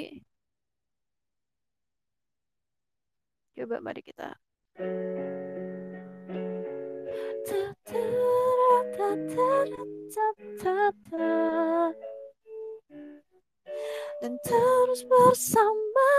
coba mari kita. Ta ta ra ta ta ra ta ta ta. Dan terus bersama,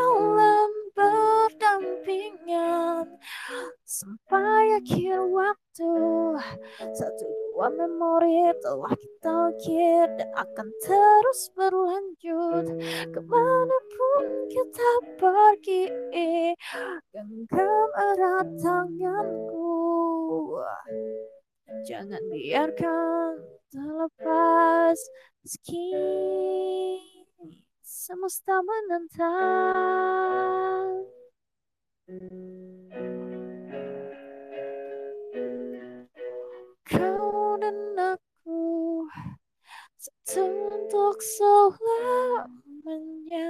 berjalan berdampingan sampai akhir waktu. satu, satu dua memori telah kita ukir dan akan terus berlanjut kemanapun kita pergi. Genggam erat tanganku, jangan biarkan terlepas meski semesta menentang. Kau dan aku satu untuk selamanya.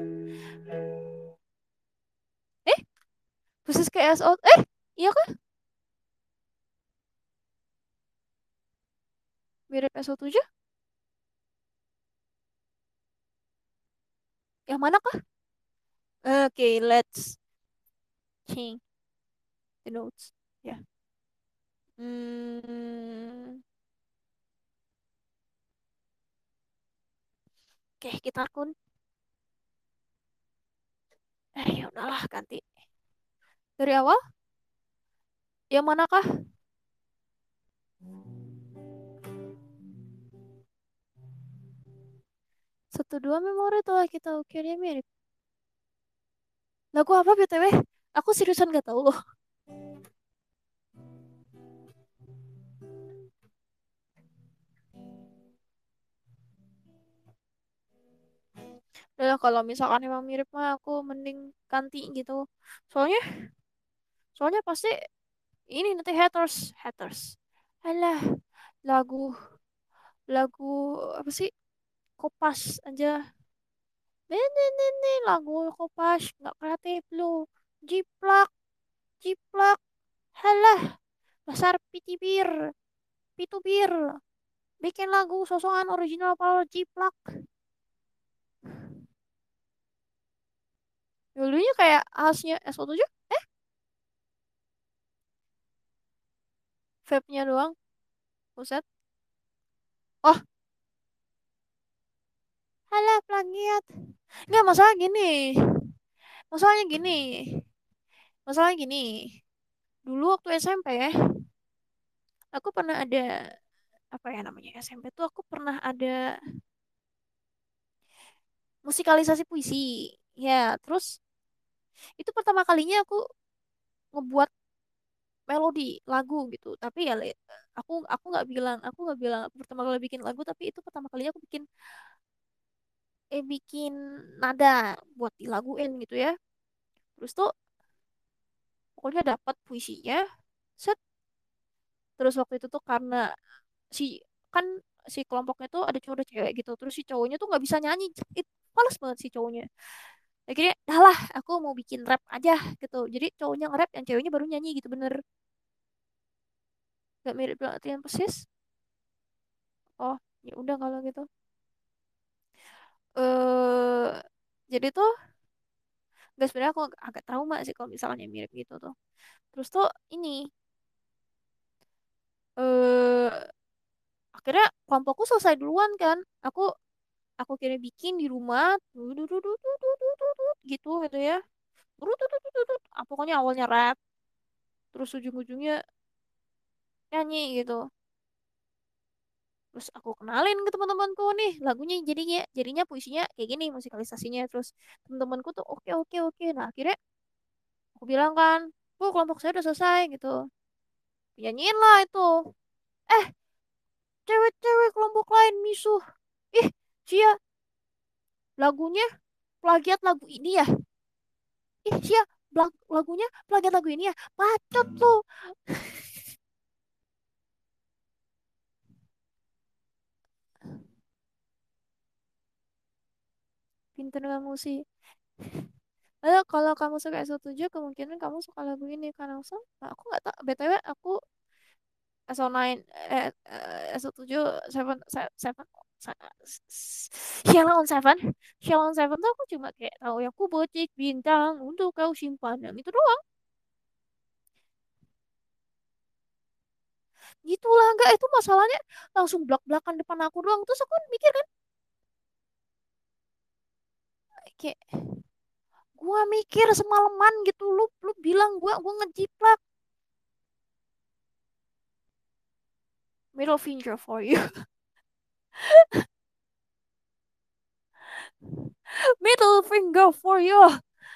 Eh, khusus ke S O. Eh, iya kah? Mirip S O tujuh? Yang mana kah? Oke, okay, let's change the notes. Ya. Yeah. Hmm. Oke, okay, kita kun. Eh, ya udahlah ganti. Dari awal? Yang manakah? Satu dua memori telah kita ukir ya mirip. Lagu apa B T W? Aku seriusan gak tahu loh. Udah kalau misalkan emang mirip mah aku mending ganti gitu. Soalnya, soalnya pasti ini nanti haters, haters. Alah, lagu, lagu apa sih? Kopas aja. Ini, ini, lagu Kopas nggak kreatif lu. Jiplak, jiplak. Halah, dasar pitibir, pitubir. Bikin lagu sosokan original power jiplak. Dulunya kayak khasnya S O tujuh, vape-nya doang. Buset. Oh, halah plagiat. Nggak, masalah gini. Masalahnya gini. Masalahnya gini. Dulu waktu S M P ya, aku pernah ada apa ya namanya S M P tuh aku pernah ada musikalisasi puisi. Ya, terus itu pertama kalinya aku ngebuat melodi lagu gitu. Tapi ya le- aku aku nggak bilang aku nggak bilang aku pertama kali bikin lagu, tapi itu pertama kalinya aku bikin eh bikin nada buat dilaguin gitu ya. Terus tuh pokoknya dapat puisinya. Set. Terus waktu itu tuh karena si kan si kelompoknya tuh ada cowok ada cewek gitu. Terus si cowoknya tuh nggak bisa nyanyi. It, males banget si cowoknya. Akhirnya, dah lah, aku mau bikin rap aja gitu. Jadi cowoknya nge-rap, yang ceweknya baru nyanyi gitu, bener. Gak mirip latihan persis. Oh, ya udah kalau gitu. Eh, jadi tuh, gak sebenarnya aku ag- agak trauma sih kalau misalnya mirip gitu tuh. Terus tuh ini, eh akhirnya kelompokku selesai duluan kan. Aku aku kira bikin di rumah, tutututututututut, gitu gitu ya. Tutututututut. Ah, pokoknya awalnya rap, terus ujung-ujungnya nyanyi gitu. Terus aku kenalin ke teman-temanku nih lagunya, jadinya jadinya puisinya kayak gini musikalisasinya. Terus teman-temanku tuh oke oke oke. Nah akhirnya aku bilang kan, bu kelompok saya udah selesai gitu, nyanyiin lah itu. Eh, cewek-cewek kelompok lain misuh. Ih, sia, lagunya plagiat lagu ini ya. Ih, sia, blag- lagunya plagiat lagu ini ya. Bacot lu. Pinter kamu sih. Eh, kalau kamu suka S O tujuh, kemungkinan kamu suka lagu ini kan langsung. Nah, aku nggak tahu. B T W aku S O sembilan, eh, eh, S O tujuh, seven, se- seven, se- s- Sheila on Seven. Sheila on Seven tuh aku cuma kayak tahu yang ku bocik bintang untuk kau simpan. Yang itu doang. Gitulah, enggak itu masalahnya langsung blak-blakan depan aku doang. Terus aku mikir kan, kayak gua mikir semalaman gitu, lu lu bilang gua gua ngejiplak. Middle finger for you. Middle finger for you.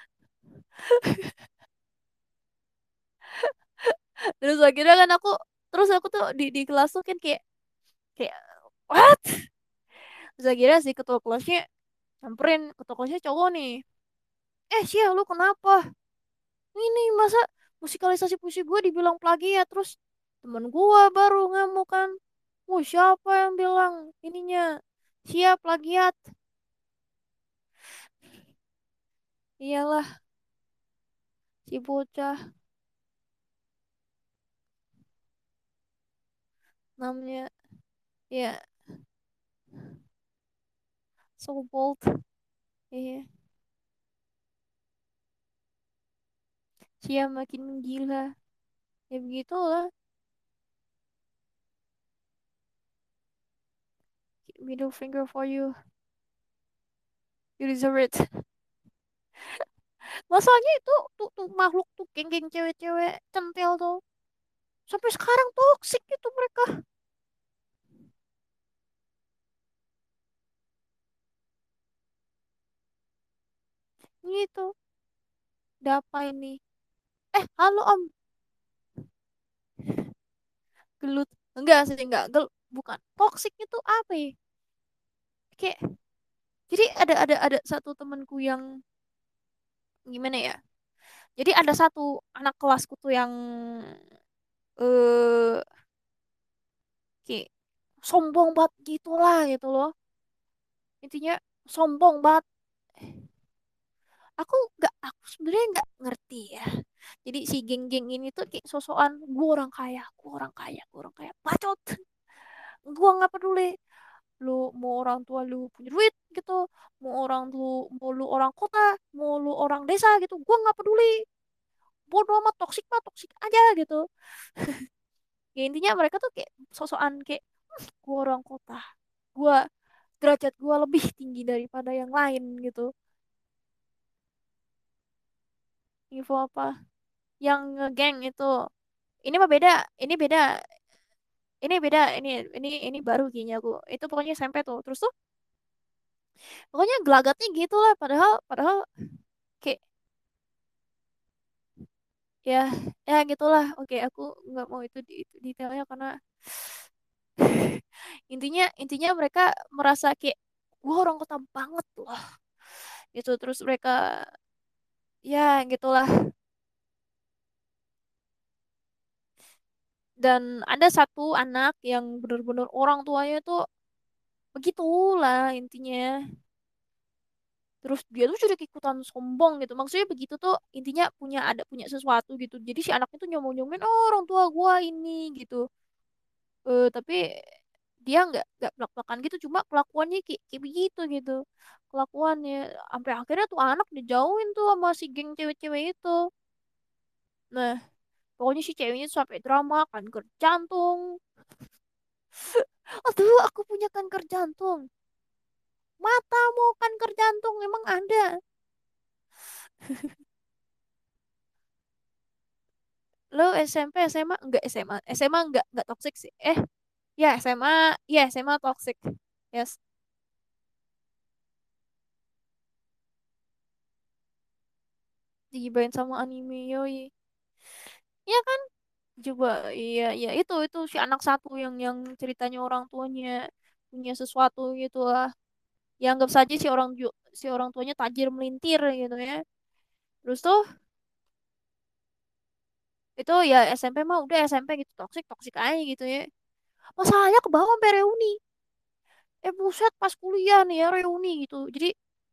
Terus akhirnya kan aku, terus aku tuh di di kelas tuh kan kayak kayak what? Terus akhirnya si ketua kelasnya nyamperin, ketua kelasnya cowok nih. Eh Sia, lu kenapa? Ini masa musikalisasi puisi gue dibilang plagiat, terus temen gue baru ngamuk kan. Oh, siapa yang bilang ininya siap plagiat? Iyalah, si bocah namanya, ya, so bold. Iya, Sia makin menggila. Ya begitulah, middle finger for you. You deserve it. Masalahnya itu tuh, tuh makhluk tuh geng-geng cewek-cewek centil tuh. Sampai sekarang toksik gitu mereka. Gitu. Udah apa ini? Eh, halo Om. Gelut. Enggak sih, enggak. Gel bukan. Toksik itu apa ya? Kayak, jadi ada ada ada satu temanku yang gimana ya? Jadi ada satu anak kelasku tuh yang eh kayak sombong banget gitulah gitu loh. Intinya sombong banget. Aku nggak, aku sebenarnya nggak ngerti ya. Jadi si geng-geng ini tuh kayak sosokan gue orang kaya, gue orang kaya, gue orang kaya. Bacot. Gue nggak peduli. Lu mau orang tua lu punya duit gitu, mau orang lu mau lu orang kota, mau lu orang desa gitu, gue nggak peduli. Bodoh amat, toksik mah toksik aja gitu. Ya intinya mereka tuh kayak sosokan kayak gue orang kota, gue derajat gue lebih tinggi daripada yang lain gitu. Info apa yang ngegeng itu, ini mah beda, ini beda, ini beda, ini ini ini baru kayaknya aku itu pokoknya S M P tuh. Terus tuh pokoknya gelagatnya gitu lah, padahal padahal kayak ya, ya gitulah. Oke, aku nggak mau itu, di, itu detailnya karena intinya intinya mereka merasa kayak gua orang kota banget loh gitu. Terus mereka ya gitulah. Dan ada satu anak yang benar-benar orang tuanya tuh begitulah intinya. Terus dia tuh jadi ikutan sombong gitu. Maksudnya begitu tuh intinya punya ada punya sesuatu gitu. Jadi si anak itu nyombong-nyombongin, oh orang tua gua ini gitu. Eh, tapi dia nggak nggak belak-belakan gitu, cuma kelakuannya kayak, kayak begitu gitu. Kelakuannya sampai akhirnya tuh anak dijauhin tuh sama si geng cewek-cewek itu. Nah, pokoknya si ceweknya tuh sampai drama kanker jantung. Aduh, aku punya kanker jantung. Matamu kanker jantung emang ada. Lo S M P, S M A enggak, S M A. S M A enggak enggak toxic sih. Eh, ya S M A, ya S M A toxic. Yes, digibain sama anime yoi. Iya kan? Coba, iya iya itu itu si anak satu yang yang ceritanya orang tuanya punya sesuatu gitu lah. Ya anggap saja si orang ju- si orang tuanya tajir melintir gitu ya. Terus tuh itu ya S M P mah udah S M P gitu, toksik toksik aja gitu ya. Masalahnya ke bawah sampai reuni. Eh buset, pas kuliah nih ya reuni gitu. Jadi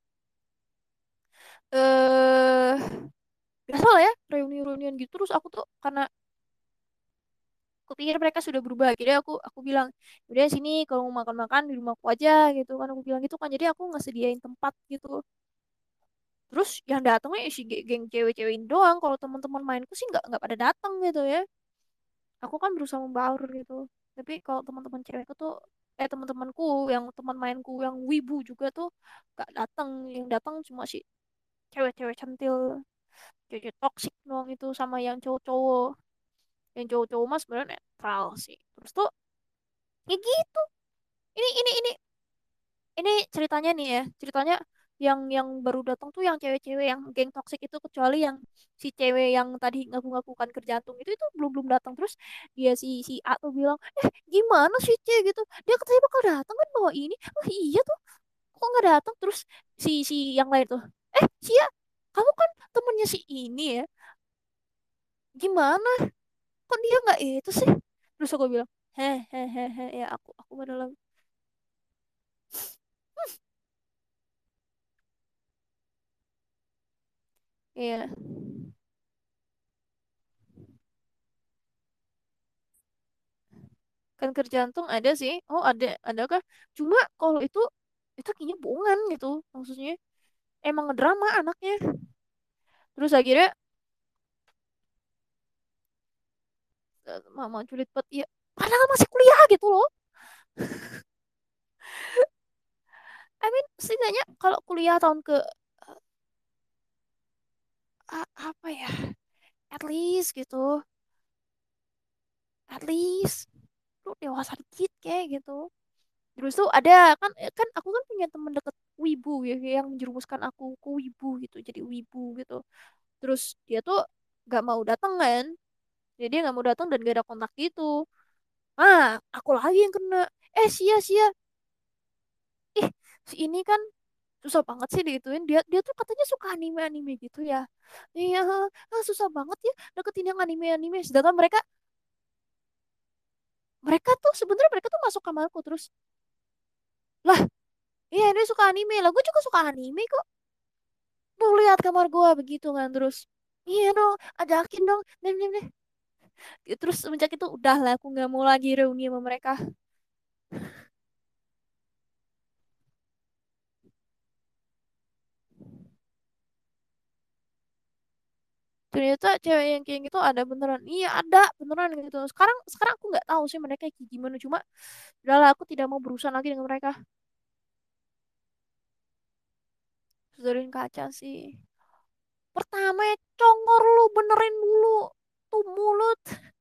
eh biasa lah ya reuni-reunian gitu. Terus aku tuh karena aku pikir mereka sudah berubah, jadi aku aku bilang udah sini kalau mau makan-makan di rumahku aja gitu kan, aku bilang gitu kan. Jadi aku nggak sediain tempat gitu. Terus yang datangnya si ge- geng cewek-cewek ini doang. Kalau teman-teman mainku sih nggak nggak pada datang gitu ya. Aku kan berusaha membaur gitu. Tapi kalau teman-teman cewekku tuh, eh teman-temanku yang teman mainku yang wibu juga tuh nggak datang. Yang datang cuma si cewek-cewek centil, cewek toksik doang itu, sama yang cowok-cowok. Yang cowok-cowok mas sebenarnya netral sih. Terus tuh Ya gitu. Ini ini ini ini ceritanya nih ya, ceritanya yang yang baru datang tuh yang cewek-cewek yang geng toksik itu, kecuali yang si cewek yang tadi ngaku-ngaku kanker jantung itu itu belum belum datang. Terus dia si si A tuh bilang, eh gimana sih C gitu, dia katanya bakal datang kan bawa ini. Oh iya tuh, kok nggak datang. Terus si si yang lain tuh, eh Cia, kamu kan temennya si ini ya, gimana kok dia nggak itu sih. Terus aku bilang, hehehe, ya aku aku adalah, iya. Kanker jantung ada sih. Oh, ada, adakah? Cuma kalau itu itu kayaknya bohongan gitu. Maksudnya emang drama anaknya. Terus akhirnya eh, mama julid buat iya. Padahal masih kuliah gitu loh. I mean, setidaknya kalau kuliah tahun ke eh, a- apa ya? At least gitu. At least lu dewasa dikit kayak gitu. Terus tuh ada kan eh, kan aku kan punya temen deket wibu ya yang menjerumuskan aku ke wibu gitu. Jadi wibu gitu. Terus dia tuh gak mau datang kan. Jadi dia nggak mau datang dan gak ada kontak gitu. Ah, aku lagi yang kena. Eh, sia-sia. Ih, si ini kan susah banget sih digituin. Dia dia tuh katanya suka anime-anime gitu ya. Iya, ah, susah banget ya deketin yang anime-anime. Sedangkan mereka mereka tuh sebenarnya mereka tuh masuk kamarku terus. Lah, iya dia suka anime. Lah, gue juga suka anime kok. Tuh lihat kamar gua begitu kan terus. Iya dong, ajakin dong. Nih, nih, nih. Terus semenjak itu udah lah aku nggak mau lagi reuni sama mereka. Ternyata cewek yang kayak gitu ada beneran, iya ada beneran gitu. Sekarang sekarang aku nggak tahu sih mereka kayak gimana, cuma udahlah aku tidak mau berurusan lagi dengan mereka. Sudahin kaca sih, pertama ya congor lu benerin dulu tuh mulut.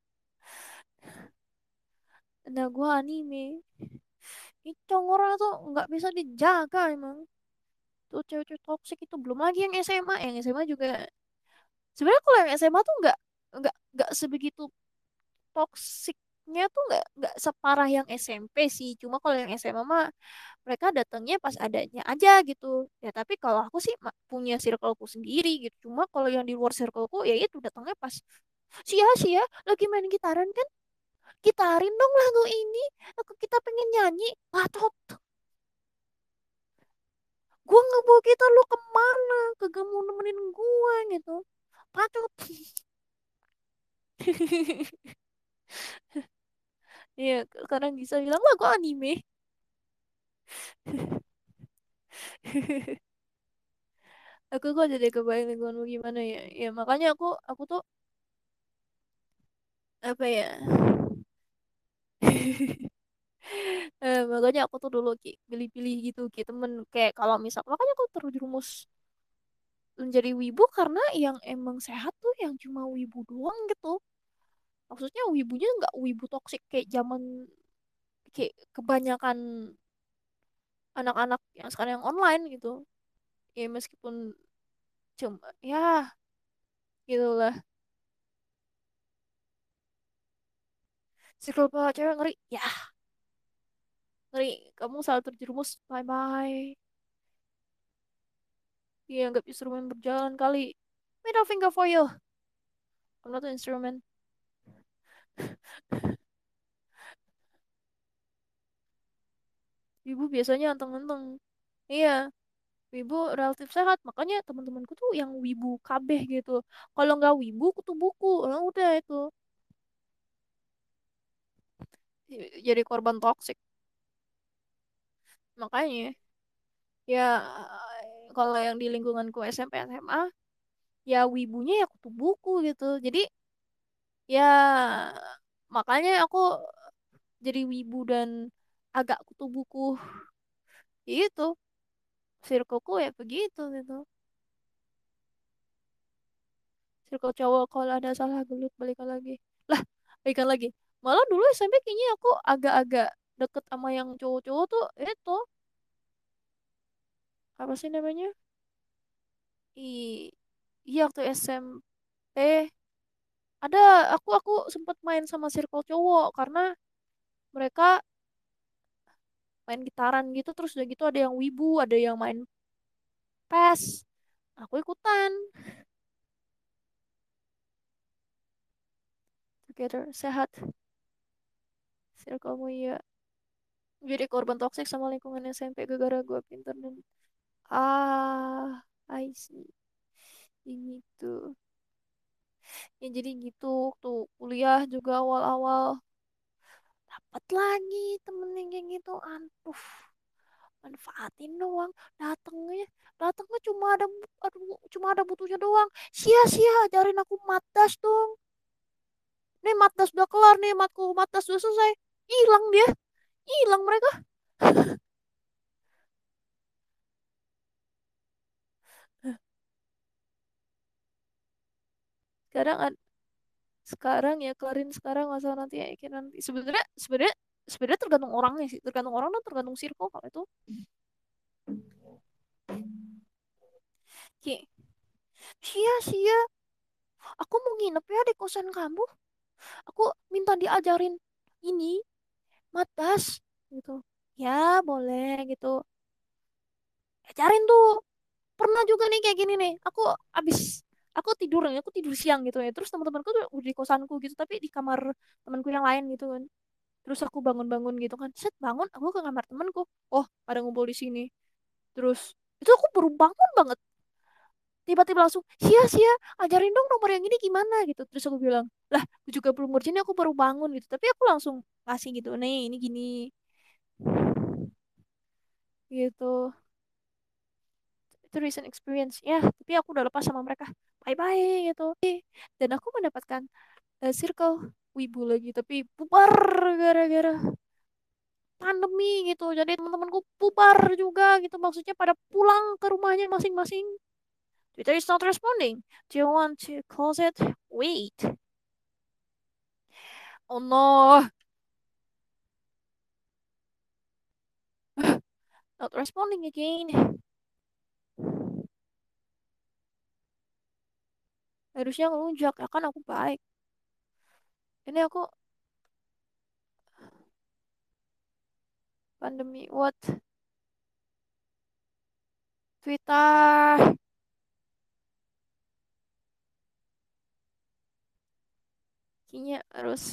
Nah gua anime ini congornya tuh nggak bisa dijaga emang. Tuh cewek-cewek toksik itu belum lagi yang S M A. Yang S M A juga sebenarnya kalau yang S M A tuh nggak nggak nggak sebegitu toksiknya, tuh nggak nggak separah yang S M P sih. Cuma kalau yang S M A mah mereka datangnya pas adanya aja gitu ya. Tapi kalau aku sih ma- punya circleku sendiri gitu. Cuma kalau yang di luar circleku ya itu datangnya pas sia-sia lagi main gitaran kan, gitarin dong lagu ini, aku kita pengen nyanyi. Patot, gua nggak bawa gitar lu kemana, kagak mau nemenin gua gitu. Patot. Iya, kadang bisa bilang lah gua anime. Aku kok jadi kebayang lingkunganmu gimana ya. Ya makanya aku aku tuh apa ya. Eh, makanya aku tuh dulu Ki, pilih-pilih gitu Ki temen, kayak kalau misal makanya aku terjerumus menjadi wibu karena yang emang sehat tuh yang cuma wibu doang gitu. Maksudnya wibunya nggak wibu toksik kayak zaman, kayak kebanyakan anak-anak yang sekarang yang online gitu. Ya meskipun cuma ya gitulah. Circle pak cewek ngeri ya, ngeri. Kamu selalu terjerumus, bye bye. Iya nggak instrumen berjalan kali. Middle finger for you. I'm not an instrument. Ibu biasanya anteng-anteng. Iya, wibu relatif sehat. Makanya teman-temanku tuh yang wibu kabeh gitu. Kalau nggak wibu, kutu buku. Nah, udah itu. Jadi korban toksik. Makanya, ya kalau yang di lingkunganku S M P, S M A, ya wibunya ya kutu buku gitu. Jadi, ya makanya aku jadi wibu dan agak kutu buku. Itu, circleku ya begitu gitu. Circle cowok kalau ada salah gelut balikan lagi. Lah, balikan lagi. Malah dulu S M P kayaknya aku agak-agak deket sama yang cowok-cowok tuh itu apa sih namanya? I iya waktu S M P ada aku aku sempet main sama circle cowok karena mereka main gitaran gitu terus udah gitu ada yang wibu, ada yang main pes. Aku ikutan. Together sehat circlemu ya. Jadi korban toksik sama lingkungan S M P gara-gara gue pinter dan ah I see. Ini tuh. Ya jadi gitu tuh kuliah juga awal-awal dapat lagi temen yang kayak gitu. Aduh, manfaatin doang. Datangnya, datangnya cuma ada aduh, cuma ada butuhnya doang. Sia-sia ajarin aku matdas dong. Nih matdas udah kelar nih, matku matdas udah selesai. Hilang dia, hilang mereka. Sekarang ad- sekarang ya kelarin sekarang masa nanti ya kayak nanti sebenarnya sebenarnya sebenarnya tergantung orangnya sih, tergantung orang dan tergantung circle kalau itu. Ki, sia-sia. Aku mau nginep ya di kosan kamu. Aku minta diajarin ini matas gitu. Ya boleh gitu. Ajarin tuh. Pernah juga nih kayak gini nih. Aku abis aku tidur nih, aku tidur siang gitu ya. Terus teman-temanku tuh udah di kosanku gitu, tapi di kamar temanku yang lain gitu kan. Terus aku bangun-bangun gitu kan. Set bangun, aku ke kamar temanku. Oh, pada ngumpul di sini. Terus itu aku baru bangun banget. Tiba-tiba langsung, sia-sia, ajarin dong nomor yang ini gimana gitu. Terus aku bilang, lah, aku juga belum ngerjain, aku baru bangun gitu. Tapi aku langsung kasih gitu, nih, ini gini, gitu. Itu recent experience. Ya, tapi aku udah lepas sama mereka. Bye-bye gitu. Dan aku mendapatkan eh, circle wibu lagi. Tapi bubar gara-gara pandemi gitu. Jadi teman-temanku bubar juga gitu. Maksudnya pada pulang ke rumahnya masing-masing. Twitter is not responding. Do you want to close it? Wait. Oh no. Not responding again. Harusnya ngelunjak ya kan aku baik. Ini aku pandemi what? Twitter. Kayaknya harus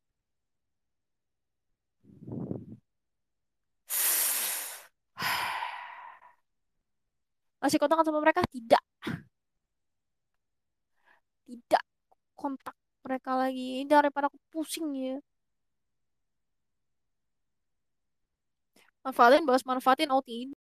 masih kontak sama mereka? Tidak, tidak kontak mereka lagi. Daripada aku pusing ya. Manfaatin, bahas manfaatin, oh tidak.